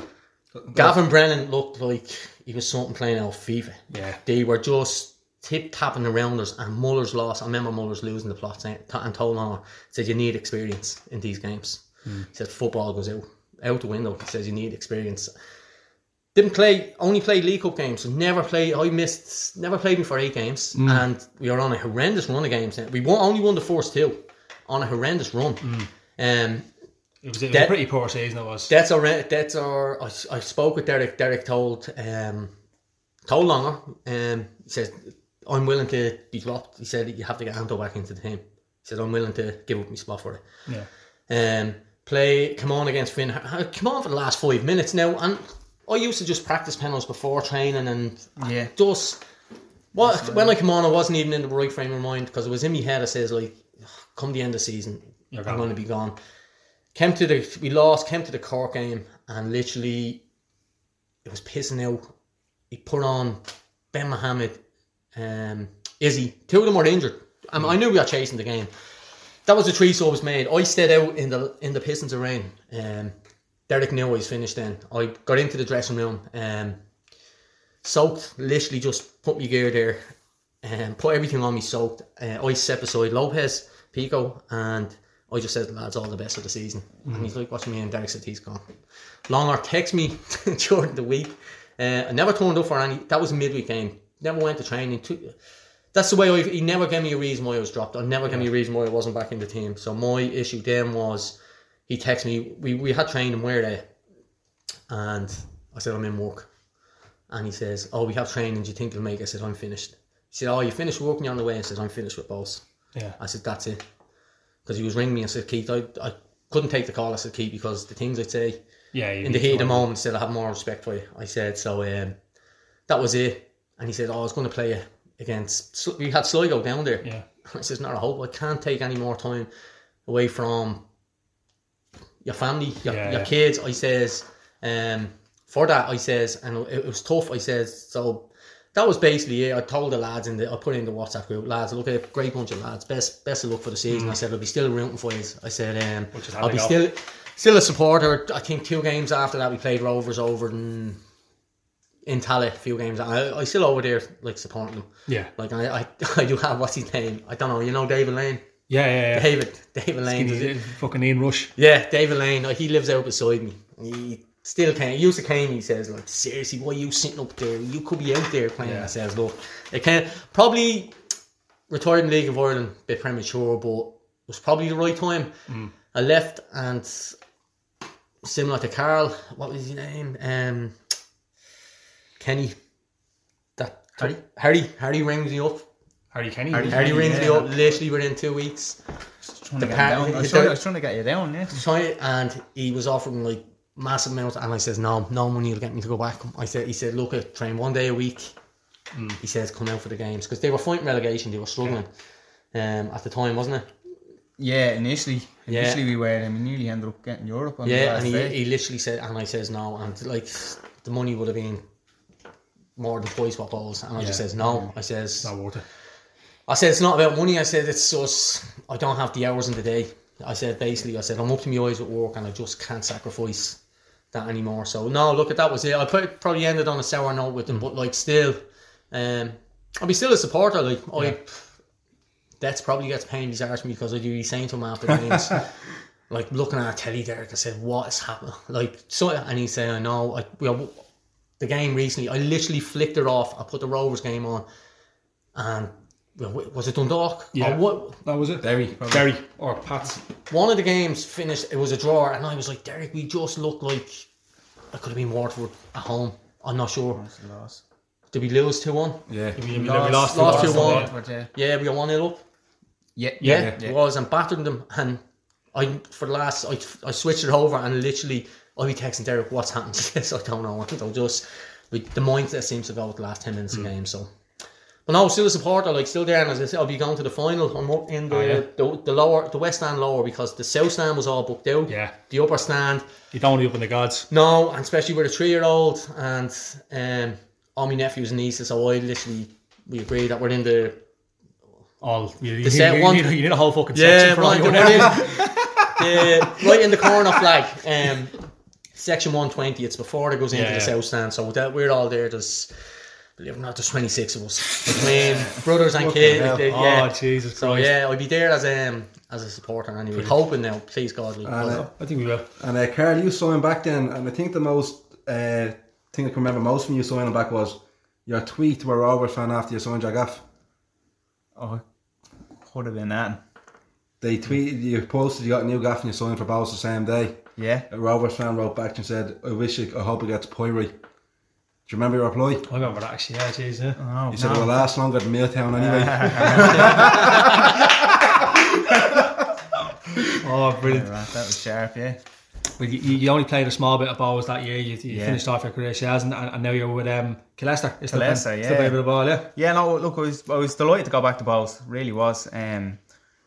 Gavin Brennan looked like he was something playing out of FIFA. Yeah. They were just tip tapping around us, and Muller's lost. I remember Muller's losing the plot saying, and told Longer, said you need experience in these games. Mm. He said football goes out out the window. He says you need experience. Didn't play, only played League Cup games, so never played. I missed, never played me for eight games, Mm. and we were on a horrendous run of games. We won, only won the first two on a horrendous run. Mm. Um, It was, it was That- a pretty poor season. It was. That's our. That's our. I, I spoke with Derek. Derek told um, told Longer. Um, he says I'm willing to be dropped. He said you have to get Anto back into the team. He said I'm willing to give up my spot for it. Yeah. Um, play. Come on against Finn. Come on for the last five minutes now. And I used to just practice penalties before training and Yeah. just. What when I come on, I wasn't even in the right frame of mind because it was in my head. I says like, come the end of the season, You're I'm gone. going to be gone. Came to the we lost. Came to the Cork game and literally, it was pissing out. He put on Ben Mohammed, um, Izzy. Two of them were injured. I, mean, I knew we were chasing the game. That was the three subs made. I stayed out in the in the Pistons of rain. Um, Derek knew I was finished. Then I got into the dressing room. Um, soaked. Literally just put my gear there and put everything on me soaked. Uh, I stepped aside Lopez, Pico, and I just said to the lads all the best of the season. Mm-hmm. And he's like, what's me? And Derek said he's gone. Longer text me during the week. Uh, I never turned up for any. That was a midweek game. Never went to training. That's the way I. He never gave me a reason why I was dropped. I never yeah. gave me a reason why I wasn't back in the team. So my issue then was, he texted me. We we had training where they, and I said I'm in work, and he says, oh, we have training. Do you think you'll make it? I said I'm finished. He said, oh, you finished working on the way? I said I'm finished with both. Yeah. I said that's it. Because he was ringing me and said, Keith, I, I couldn't take the call. I said, Keith, because the things I'd say yeah, in the heat of the moment, said I have more respect for you. I said, so um, that was it. And he said, oh, I was going to play you against, we had Sligo down there. Yeah. I said, not a hope. I can't take any more time away from your family, your, yeah, your yeah. kids. I says, um, for that, I says, and it, it was tough. I says, so that was basically it. I told the lads in the, I put in the WhatsApp group, lads, look at a great bunch of lads. Best, best of luck for the season. Mm. I said I'll be still rooting for you. I said, um, I'll be go. still, still a supporter. I think two games after that we played Rovers over in in Tallaght. A few games. I, I still over there like supporting them. Yeah. Like I, I, I do have what's his name? I don't know. You know David Lane. Yeah, yeah, yeah. David, David Lane. Skinny, fucking Ian Rush. Yeah, David Lane. Like, he lives out beside me. He still came. He used to came. He says, like, seriously, why are you sitting up there? You could be out there playing. Yeah. I says, look, it can probably retired in League of Ireland, a bit premature, but it was probably the right time. Mm. I left, and similar to Carl. What was his name? Um, Kenny. That Harry? Harry. Harry rings me up. Harry Kenny. Harry Harry Kenny, rings yeah. me up literally within two weeks. Trying to The get part- you down. I, was the- trying, I was trying to get you down, yeah. Try and he was offering like massive amounts, and I says no, no money will get me to go back. I said, he said, look, I train one day a week. Mm. He says, come out for the games because they were fighting relegation. They were struggling yeah. um, at the time, wasn't it? Yeah, initially, initially Yeah. we were, and we nearly ended up getting Europe. On the Yeah, last and he, day. he literally said, and I says no, and like the money would have been more than twice what goes, and I Yeah. just says no. I says It's not worth it. I said it's not about money. I said it's just I don't have the hours in the day. I said basically I said I'm up to my eyes with work and I just can't sacrifice that anymore. So no, look at that was it. I put, probably ended on a sour note with them, mm. but like still, um, I'll be still a supporter. Like yeah. I, that's probably gets pain in his arse me because I do be saying to him after the games, like looking at telly there. I said, what is happening? Like so, and he said, I know. I well, the game recently, I literally flicked it off. I put the Rovers game on, and. Was it Dundalk? Yeah, or what? That was it. Derry. Derry or Pats. One of the games finished, it was a draw, and I was like, Derek, we just looked like it could have been Waterford at home. I'm not sure. Loss. Did we lose two one? Yeah. We, we, Lost- we lost, lost two two one. Waterford, yeah. Yeah, we got one nil up. Yeah, Yeah, yeah, it yeah. was, and battered them. And I, for the last, I, I switched it over, and literally, I'll be texting Derek, what's happened to this? I don't know. I'll just, like, the mindset seems to go with the last ten minutes mm. of the game, so. But no, still a supporter, like still there, and as I said, I'll be going to the final. I'm up in the, oh, yeah. the the lower, the west stand lower because the south stand was all booked out. Yeah. The upper stand. You don't want to open the gods. No, and especially with a three year old and um, all my nephews and nieces, so I literally we agreed that we're in the all you, you, the set you, one. You need, you need a whole fucking yeah, section for all right, you the, right in the corner flag. Um, section one twenty. It's before it goes into yeah, the yeah. south stand, so that we're all there. There's believe it or not, there's twenty-six of us between brothers and kids. They, yeah. Oh Jesus Christ! So yeah, I'll be there as um as a supporter anyway. Brilliant. Hoping now, please God. Like, and, uh, I think we will. And uh, Carl, you signed back then, and I think the most uh, thing I can remember most from you signing back was your tweet to a Rovers fan after you signed your gaff. Oh, could have been that. They tweeted, you posted you got a new gaff and you signed for Bowes the same day. Yeah. A Rovers fan wrote back and said, I wish it, I hope it gets Pyrie. Do you remember your reply? I remember that actually, yeah, jeez, yeah. Oh, He said no. it will last longer than Milltown anyway. Oh, brilliant. Yeah, that was sharp, yeah. But you, you only played a small bit of balls that year. You, you Yeah. finished off your career, Shaz, and, and now you're with um, Killester. You're still Killester, playing, yeah. Still playing a bit of ball, yeah. Yeah, no, look, I was, I was delighted to go back to Bowes. Really was. Um,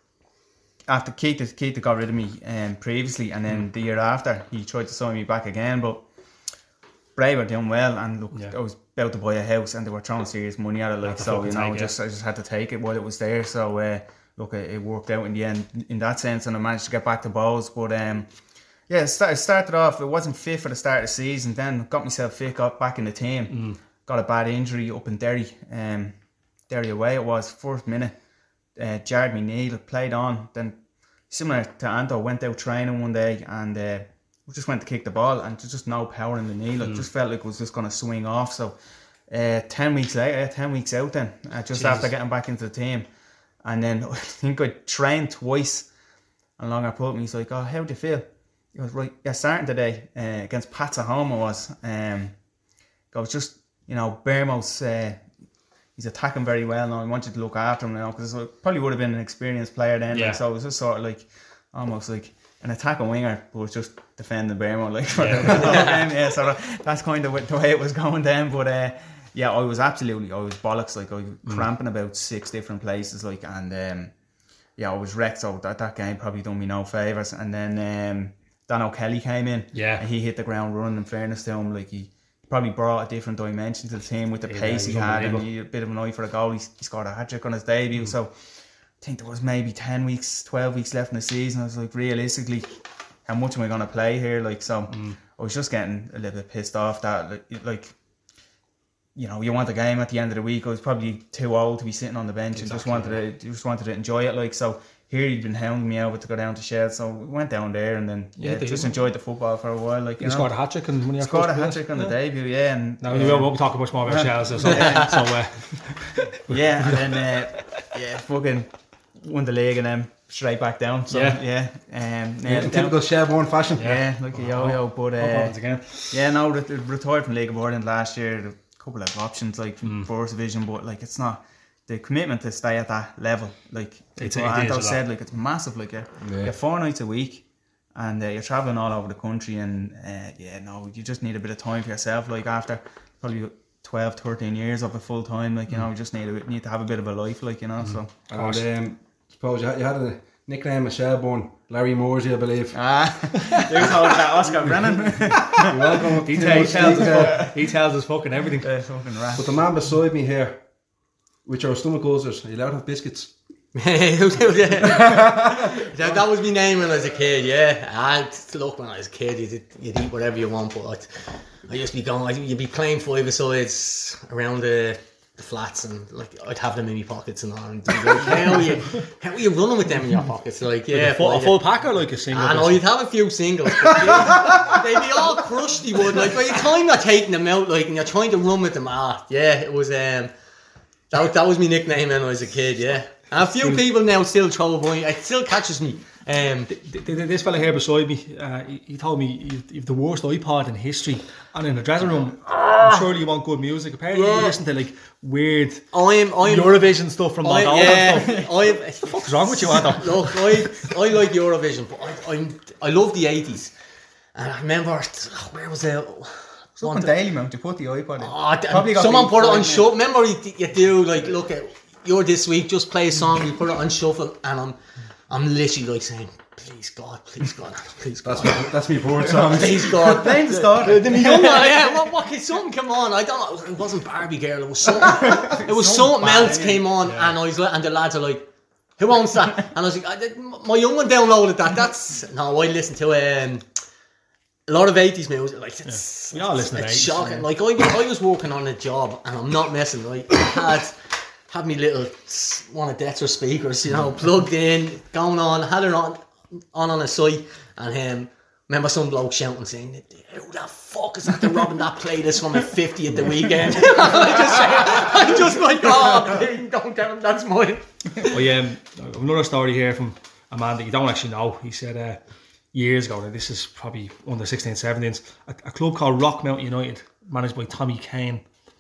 after Keith, Keith got rid of me um, previously, and then mm. the year after, he tried to sign me back again, but Bray were doing well, and look, Yeah. I was about to buy a house, and they were throwing serious money at it, like, to so, you fucking know, take just I just had to take it while it was there, so, uh, look, it, it worked out in the end, in that sense, and I managed to get back to Bowes, but, um, yeah, it start- it started off, it wasn't fit for the start of the season, then got myself fit, got back in the team, Mm. got a bad injury up in Derry, um, Derry away it was, first minute, uh, jarred me knee, played on, then similar to Anto, went out training one day and uh, we just went to kick the ball and there's just no power in the knee, like, Mm. just felt like it was just going to swing off, so uh, ten weeks later, ten weeks out then, uh, just Jesus. after getting back into the team, and then I think I trained twice, and Longer put me, he's like, oh, how do you feel? He goes, right, yeah, starting today uh, against Pats at home I was, um, goes, just, you know, Bermo's, uh, he's attacking very well now, I want you to look after him now, because I probably would have been an experienced player then, Yeah. like, so it was just sort of like, almost like an attacking winger, but it's just defending Bermo, like, for Yeah. the whole game, yeah, so that, that's kind of the way it was going then, but uh, yeah, I was absolutely, I was bollocks, like, I was Mm. cramping about six different places, like, and um, yeah, I was wrecked, so that, that game probably done me no favours, and then um, Dan O'Kelly came in, Yeah. and he hit the ground running, in fairness to him, like, he probably brought a different dimension to the team with the Yeah, pace he he was had, and unbelievable. he had a bit of an eye for a goal, he, he scored a hat-trick on his debut, so I think there was maybe ten weeks, twelve weeks left in the season. I was like, realistically, how much am I going to play here? Like, so Mm. I was just getting a little bit pissed off that, like, like, you know, you want a game at the end of the week. I was probably too old to be sitting on the bench Exactly, and just wanted to just wanted to enjoy it. Like, so here he'd been hounding me over to go down to Shed, so we went down there and then yeah, Yeah, they just did. enjoyed the football for a while. Like, you, You know, scored a hat trick and when you scored a hat trick on the debut, yeah, and Now uh, we won't be talking much more about Shaz, so, so uh, yeah, and then uh, yeah, fucking won the league and then straight back down. So Yeah. yeah, um, In nailed it down. typical Shelbourne fashion. Yeah, like a yo-yo, but No uh, problems again. yeah, no, re- retired from League of Ireland last year. A couple of options like from first division, but like it's not the commitment to stay at that level. Like It's- what it is Anto a said, lot. like it's massive. Like you're, Yeah. you're four nights a week, and uh, you're traveling all over the country, and uh, yeah, no, you just need a bit of time for yourself. Like after probably twelve, thirteen years of a full time, like you know, you just need to need to have a bit of a life, like you know. So And um, suppose you had, you had a nickname of Shelbourne, Larry Morsey, I believe. ah, you told that Oscar Brennan. You're welcome. He, t- he tells us, fuck- he tells us fucking everything. uh, fucking rat. But the man beside me here, with your stomach ulcers, are you allowed to have biscuits? that, that was my name when I was a kid, yeah. And look, when I was a kid, you'd, you'd eat whatever you want, but I'd, I'd just be going, I'd, you'd be playing five-a-sides around the, the flats, and like I'd have them in my pockets and all. And they'd be like, how are you, how are you running with them in your pockets? Like, yeah, a, full, a like, full pack or like a single? I know you'd have a few singles, but they'd, they'd be all crushed. You would like by the time you're taking them out, like, and you're trying to run with them. Ah, yeah, it was um, that that was my nickname when I was a kid. Yeah, and a few people now still throw a point. It still catches me. Um, Th- th- This fella here beside me, uh, he, he told me you've, you've the worst iPod in history, and in the dressing room, I'm sure you want good music. Apparently, you Yeah. listen to like weird I'm, I'm Eurovision stuff from I, Moldova. and stuff. yeah, I. What's wrong with you, Adam? Look, I, I like Eurovision, but I, I'm, I love the eighties. And I remember, oh, where was it? Something daily, man. You put the iPod in. Oh, d- Probably got someone beat put it five on nil. shuffle. Remember, you, you do like look at you're this week. Just play a song. You put it on shuffle, and I'm, I'm literally like saying, "Please God, please God, please God, That's me, that's me board song. please God." Playing the start. The young one, yeah. What, what? Can something come on? I don't know. It wasn't Barbie Girl. It was something. It was something else came on, and I was like, and the lads are like, "Who owns that?" And I was like, I did, "My young one downloaded that." That's no. I listened to um. A lot of eighties music, like it's, Yeah. We all listen to it's eighties, shocking. yeah. Like I, was- I was working on a job, and I'm not messing. Right, I had had me little s- one of Detzer speakers, you know, plugged in, going on, had it on on on a site, and um, remember some bloke shouting saying, "Who the fuck is that? They're robbing that playlist from a fifty at the weekend." I just, I just like, oh, please don't tell him that's mine. I, um, another story here from a man that you don't actually know. He said uh, years ago, now this is probably under sixteen, seventeens, a, a club called Rockmount United, managed by Tommy Kane.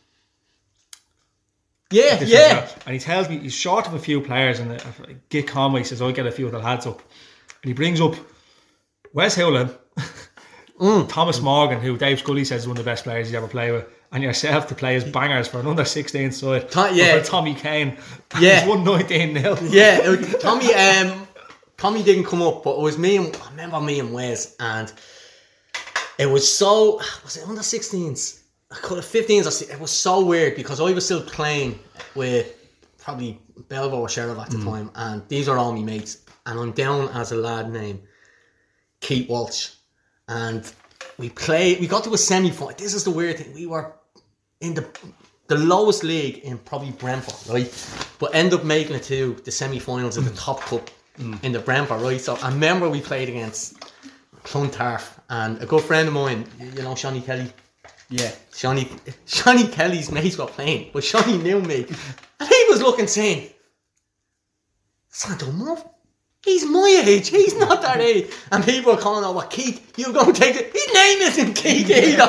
Yeah, This yeah. was, uh, and he tells me he's short of a few players, and uh, Git Conway says, "I'll get a few of the lads up." And he brings up Wes Howlin, Thomas Morgan, who Dave Scully says is one of the best players he's ever played with, and yourself to play as bangers for an under sixteen side. To- yeah. For Tommy Kane. Yeah. He's won nineteen nil. Yeah, it was, Tommy. Um, Tommy didn't come up, but it was me and I remember me and Wes, and it was so. Was it under sixteens? I could have fifteens. or si- It was so weird because I was still playing with probably Belvo or Sheriff at the time, and these are all my mates, and I'm down as a lad named Keith Walsh, and we played. We got to a semi final. This is the weird thing. We were in the the lowest league in probably Brentford, right? But end up making it to the semi-finals of the top cup in the Brentford, right? So I remember we played against Clontarf, and a good friend of mine, you know, Shawnee Kelly. Yeah. Shawnee, Shawnee Kelly's mates were playing, but Shawnee knew me, and he was looking saying, "Santo Murph, he's my age, he's not that age." And people were calling out, "What, Keith, you go take it?" His name isn't Keith either.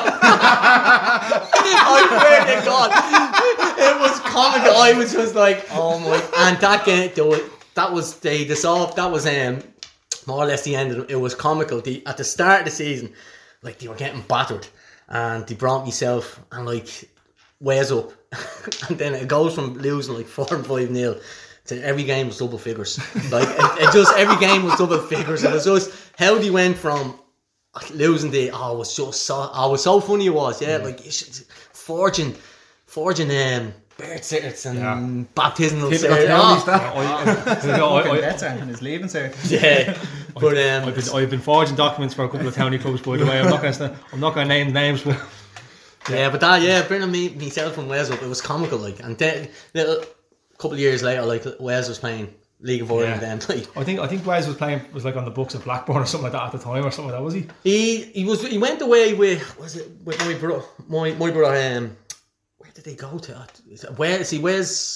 I swear to God, it was comical. I was just like, oh my, and that game, though, that was, they dissolved, that was um, more or less the end of it. It was comical. The, at the start of the season, like, they were getting battered, and they brought myself and like Wes up, and then it goes from losing like four and five nil to every game was double figures. Like it, it just every game was double figures. It was just how they went from losing the oh it was just so oh it was so funny it was yeah, like you should, forging forging um birth certificates and Yeah. baptismal Typical certificates. Townies, Oh, that. I, I, I, Fucking I, better and his leaving cert. yeah, but um, I've been, I've been forging documents for a couple of townie clubs, by the way. I'm not going to I'm not going to name names, but yeah, but that yeah, bringing me myself and Wes up, it was comical like, and then little couple of years later, like Wes was playing League of Ireland Yeah. then. Like, I think I think Wes was playing was like on the books of Blackburn or something like that at the time or something like that, was he? He he was he went away with was it with my brother my my brother um where did they go to? Where see where's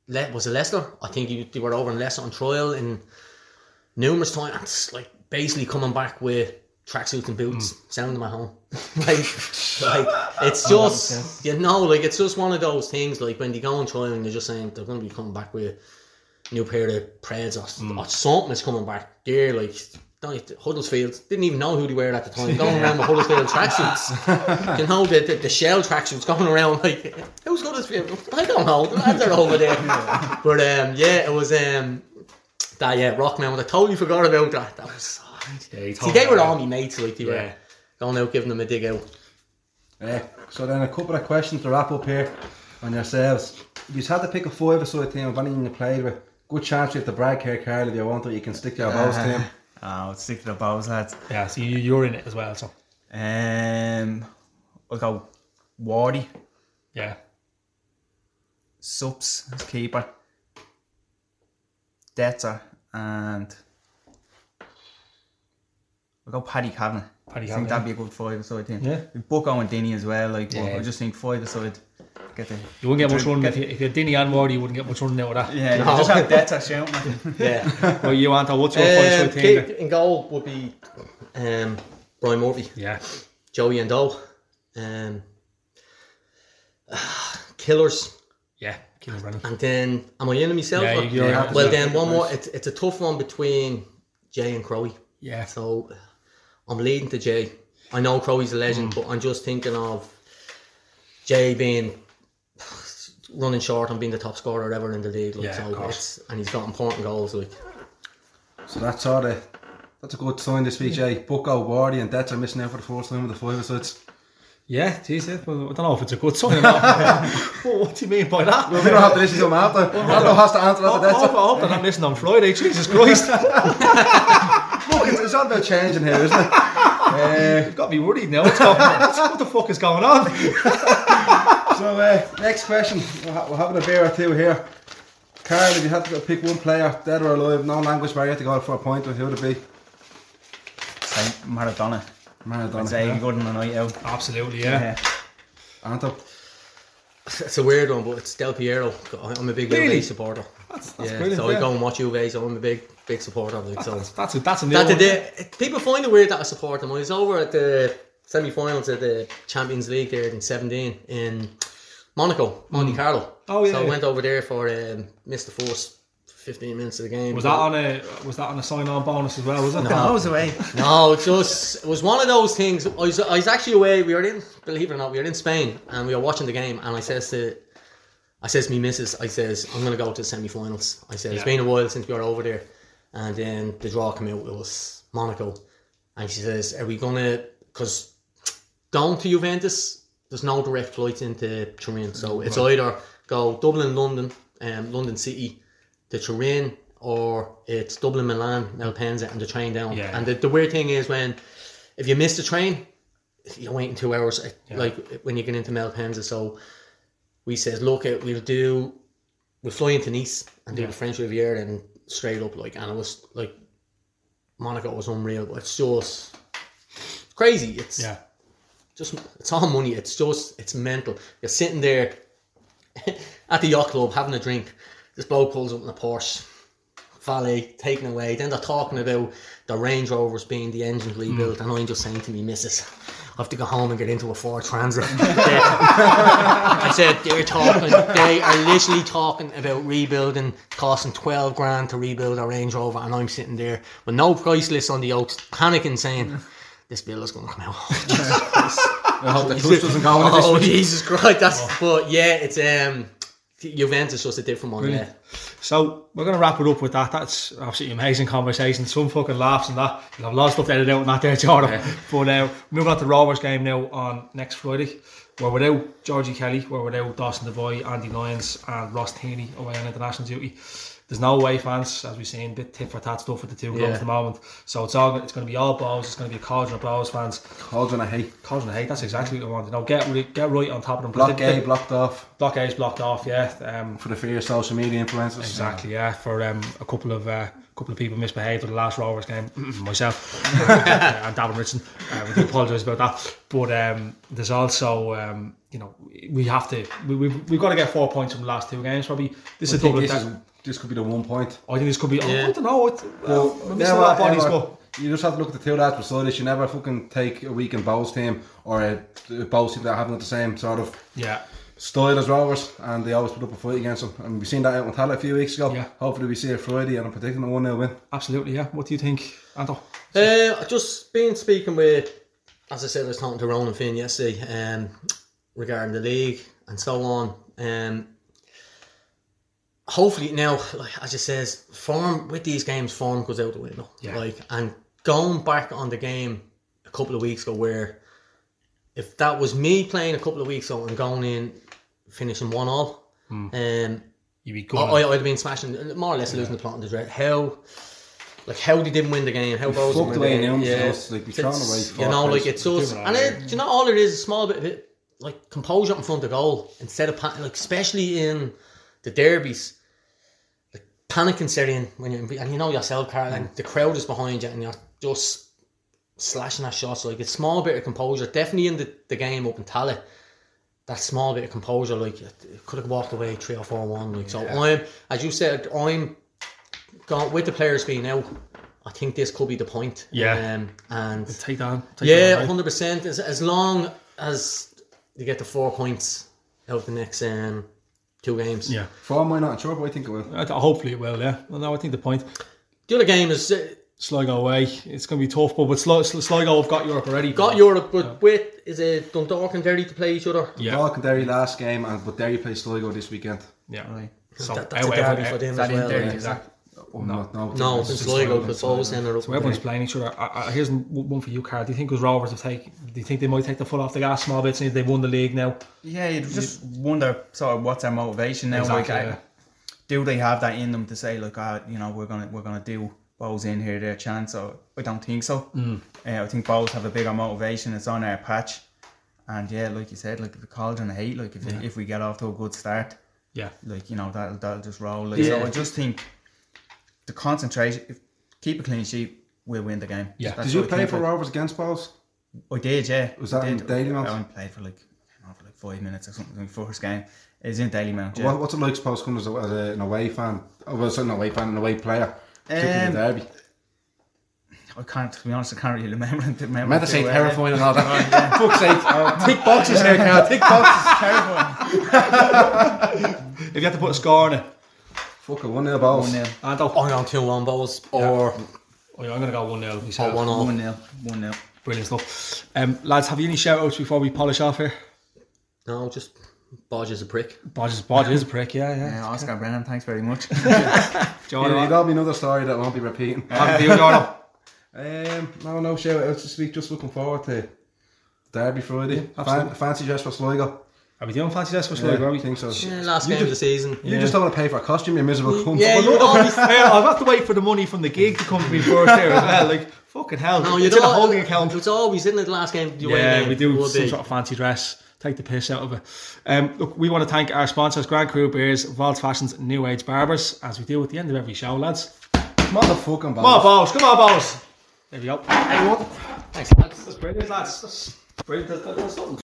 Le- was it Leicester? I think he, they were over in Leicester on trial in numerous times, like basically coming back with tracksuits and boots, mm. sounding my home. like, like it's just you know, like it's just one of those things. Like when they go on trial and they're just saying they're going to be coming back with a new pair of Preds or, mm. or something is coming back. They're like. Huddersfield didn't even know who they were at the time, going around with Huddersfield tracksuits. You know, the, the, the shell tracksuits going around like, who's Huddersfield? I don't know, the lads are over there. But um, yeah, it was um, that, yeah, Rockman, I totally forgot about that. That was, oh, yeah, see, they were all my mates, like they yeah. were going out giving them a dig out. Yeah, so then a couple of questions to wrap up here on yourselves. If you had to pick a five-a-side team of anything you played with, good chance you have to brag here, Carl, if you want, or you can stick to your uh, bows team. Oh, I'll stick to the bows, lads. Yeah, so you, you're in it as well, so. Um, I'll go Wardy. Yeah. Sups as keeper. Detzer and I'll go Paddy Kavanagh. Paddy I think Kavanagh. that'd be a good five-a-side team. Yeah. With Bucko and Dinny as well, like, yeah. I just think five-a-side. Get the, you wouldn't get much running if you, if you had Dinny and Wardy, you wouldn't get much running out of that. Yeah, no. You just have Detzer shouting. Yeah. Well, you want to, what's your um, five-a-side team? In goal would be um, Brian Murphy. Yeah. Joey and Doe. Um, uh, Killers. Yeah, Killer Brennan. And then, am I in myself? Yeah, you're yeah. right. Well, then one more. It's, it's a tough one between Jay and Crowley. Yeah. So I'm leading to Jay. I know Crowley's a legend, mm. but I'm just thinking of Jay being running short and being the top scorer ever in the league. Like, yeah, so of course. It's, and he's got important goals. Like. So that's all the. That's a good sign this week, Jay. Bucko, Wardy and Detzer missing out for the first time with the five-a-sides. Yeah, geez, yeah. Well, I don't know if it's a good sign or not. Well, what do you mean by that? Well, we don't have to listen to him after. Aldo has to answer that to Detzer. I hope they're not listening on Friday, Jesus Christ. Look, it's, it's all about changing here, isn't it? Uh, You've got me worried now. What's going on? What the fuck is going on? So, uh, next question. We're, we're having a beer or two here. Carl, if you had to pick one player, dead or alive, no language barrier to go for a point, who would it be? Say Maradona. Maradona. I'd say yeah. good on a night out. Absolutely, yeah. yeah. Anto? It's a weird one, but it's Del Piero. I'm a big really? U V supporter. That's, that's yeah, brilliant. So yeah. I go and watch U V, so I'm a big, big supporter of it. So that's that's a, that's a new that one. It, people find it weird that I support them. I was over at the semi-finals of the Champions League there in seventeen in Monaco, Monte mm. Carlo. Oh yeah. So yeah. I went over there for um, missed the first fifteen minutes of the game. Was that on a was that on a sign-on bonus as well? Was it? No, I was away. No, it just it was one of those things. I was I was actually away. We were in, believe it or not, we were in Spain and we were watching the game. And I says to I says to me missus, I says I'm gonna go to the semi-finals. I said yeah. It's been a while since we were over there. And then the draw came out. It was Monaco, and she says, "Are we gonna?" Because going to Juventus, there's no direct flights into Turin, so it's either go Dublin, London, um, London City to Turin, or it's Dublin, Milan, Malpensa, and the train down. Yeah. And the, the weird thing is when if you miss the train, you're waiting two hours. Yeah. Like when you get into Malpensa. So we says, look, we'll do, we'll fly into Nice and do yeah. the French Riviera and straight up, like, and it was like Monaco was unreal, but it's just it's crazy. It's yeah. just it's all money. It's just it's mental. You're sitting there at the yacht club having a drink. This bloke pulls up in a Porsche, valet taken away. Then they're talking about the Range Rovers being the engines rebuilt, mm. and I'm just saying to me, missus, I have to go home and get into a Ford Transit. I said, they're talking, they are literally talking about rebuilding, costing twelve grand to rebuild a Range Rover, and I'm sitting there with no price list on the Oaks, panicking, saying, this bill is going to come out. I hope the clutch doesn't go on. Oh, Jesus Christ. That's, oh. But yeah, it's um, Juventus is just a different one. Yeah. So we're going to wrap it up with that. That's absolutely amazing conversation. Some fucking laughs and that. You'll have a lot of stuff to edit out and that there, Jordan. Yeah. But uh, moving on to the Rovers game now on next Friday. We're without Georgie Kelly, we're without Dawson Devoy, Andy Lyons and Ross Tierney away on international duty. there's no away fans, as we've seen, bit tit for tat stuff with the two clubs Yeah. at the moment. So it's all it's going to be all Bows. It's going to be a cauldron of Bows fans. Cauldron of hate. Cauldron of hate. That's exactly what we want. You know, get re- get right on top of them. Block They- A, they- blocked off. Block A is blocked off. Yeah. Um, For the fear of social media influencers. Exactly, yeah. For um, a couple of uh, couple of people misbehaved at the last Rovers game, myself uh, and Davin Richardson. Uh, we do apologise about that. But um, there's also, um, you know, we have to, we, we've, we've got to get four points from the last two games. Probably this I is a think double. this, That, is, this could be the one point. I think this could be. Oh, Yeah. I don't know. It, well, we're Yeah, missing a well, lot of bodies, Emma, but you just have to look at the two lads beside us. You never fucking take a week in Bowes team or a, a Bowes team that haven't got the same sort of yeah. style as Rovers, and they always put up a fight against them. And we've seen that out in Tala a few weeks ago. Yeah. Hopefully we see it Friday, and I'm predicting a one nil win. Absolutely, yeah. What do you think, Anto? Uh, I just been speaking with, as I said, I was talking to Ronan Finn yesterday um, regarding the league and so on. Um, hopefully now, like as it says, form with these games, form goes out the window. Yeah. Like, and going back on the game a couple of weeks ago, where if that was me playing a couple of weeks ago and going in finishing one all, um, You'd be I, good. I, I'd have been smashing, more or less losing the plot in the dread. How, like, how they didn't win the game, how Bowes fucked didn't win away the game. in Yeah, Elms, like, we thrown It's- away you four know, like points. it's us, Giving and away. it, do you know all it is? A small bit of it, like composure up in front of goal instead of pan- like, especially in the derbies, like panicking set in when you and you know yourself, Carl, and the crowd is behind you, and you're just slashing at shots. Like, it's small bit of composure, definitely in the, the game up in Tala. That small bit of composure, like, it could have walked away three or four one. Like, so I'm, as you said, I'm going with the players being out. I think this could be the point. Yeah. Um, and Take that on. Take yeah, that on, hundred percent. As as long as you get the four points out of the next um, two games. Yeah. Form might not sure, but I think it will. I th- hopefully it will, yeah. Well, no, I think the point. The other game is uh, Sligo away. It's going to be tough, but with Sli- Sli- Sligo have got Europe already. got Europe, but with is it Dundalk and Derry to play each other? Yeah. Dundalk and Derry last game, and but Derry plays Sligo this weekend. Yeah. Right. So, That, that's a out- derby out- for them that as in well. Derry, yeah. is that? Oh, no, no, No, it's in Sligo because Bowes ended up. So everyone's playing each other. I, I, here's one for you, Carl. Do you think those Rovers have take? Do you think they might take the foot off the gas small bits since they've won the league now? Yeah, you just wonder sort of what's their motivation now. Exactly, like, yeah. uh, do they have that in them to say, like, ah, you know, we're gonna we're gonna do Bowes in here, their chance? Or I don't think so. Mm. Uh, I think Bowes have a bigger motivation. It's on our patch, and yeah, like you said, like the cauldron of hate. Like if Yeah. if we get off to a good start, Yeah. like you know that'll that'll just roll. Like, Yeah. So I just think the concentration, if keep a clean sheet, we'll win the game. Yeah. That's Did you what I play think, for like. Rovers against Bowes? I did, yeah. Was I that in did. Dalymount? I only played for like, I don't know, for like five minutes or something. My first game. It was in Dalymount. Yeah. What, what's it like, suppose, coming as, a, as a, an away fan? Oh, well, sorry, not away fan, an away player. Particularly Um, in Derby. I can't, to be honest, I can't really remember. remember I meant to say too well. terrifying and all that. Fuck's sake. Tick boxes here, Carl. Tick boxes. Terrifying. If you had to put a score on it, Fuck it, one nil Bowes. one nil. Anto. I'm going two one Bowes or Oh, yeah, I'm going to go one nil. or one all. one nil. one nil. Brilliant stuff. Um, lads, have you any shout outs before we polish off here? No, just Bodge is a prick. Bodge, Bodge is a prick, yeah, yeah. Yeah, Oscar Brennan, thanks very much. Jordan, Yeah, that'll be another story that won't be repeating. what do you, Jordan? Um, no, no shout outs this week. Just looking forward to Derby Friday. absolutely. Fan, fancy dress for Sligo. Are we doing fancy dress for Yeah, Sligo? Are I we? think so. Yeah, last game of the season. You just don't want to pay for a costume, you miserable cunt. Yeah, Well, you look, always. Yeah, I'll have to wait for the money from the gig to come to me first there as well. Like, fucking hell. No, you it's in a don't. holding account. It's always in the last game. The away Yeah, game we do will some be. sort of fancy dress. Take the piss out of it. Um, look, we want to thank our sponsors, Grand Cru Beers, Vault Fashions, and New Age Barbers, as we do at the end of every show, lads. motherfucking Come on, balls. balls. Come on, balls. There we go. Thanks, lads. That's brilliant, lads. That's brilliant. That's, that's something.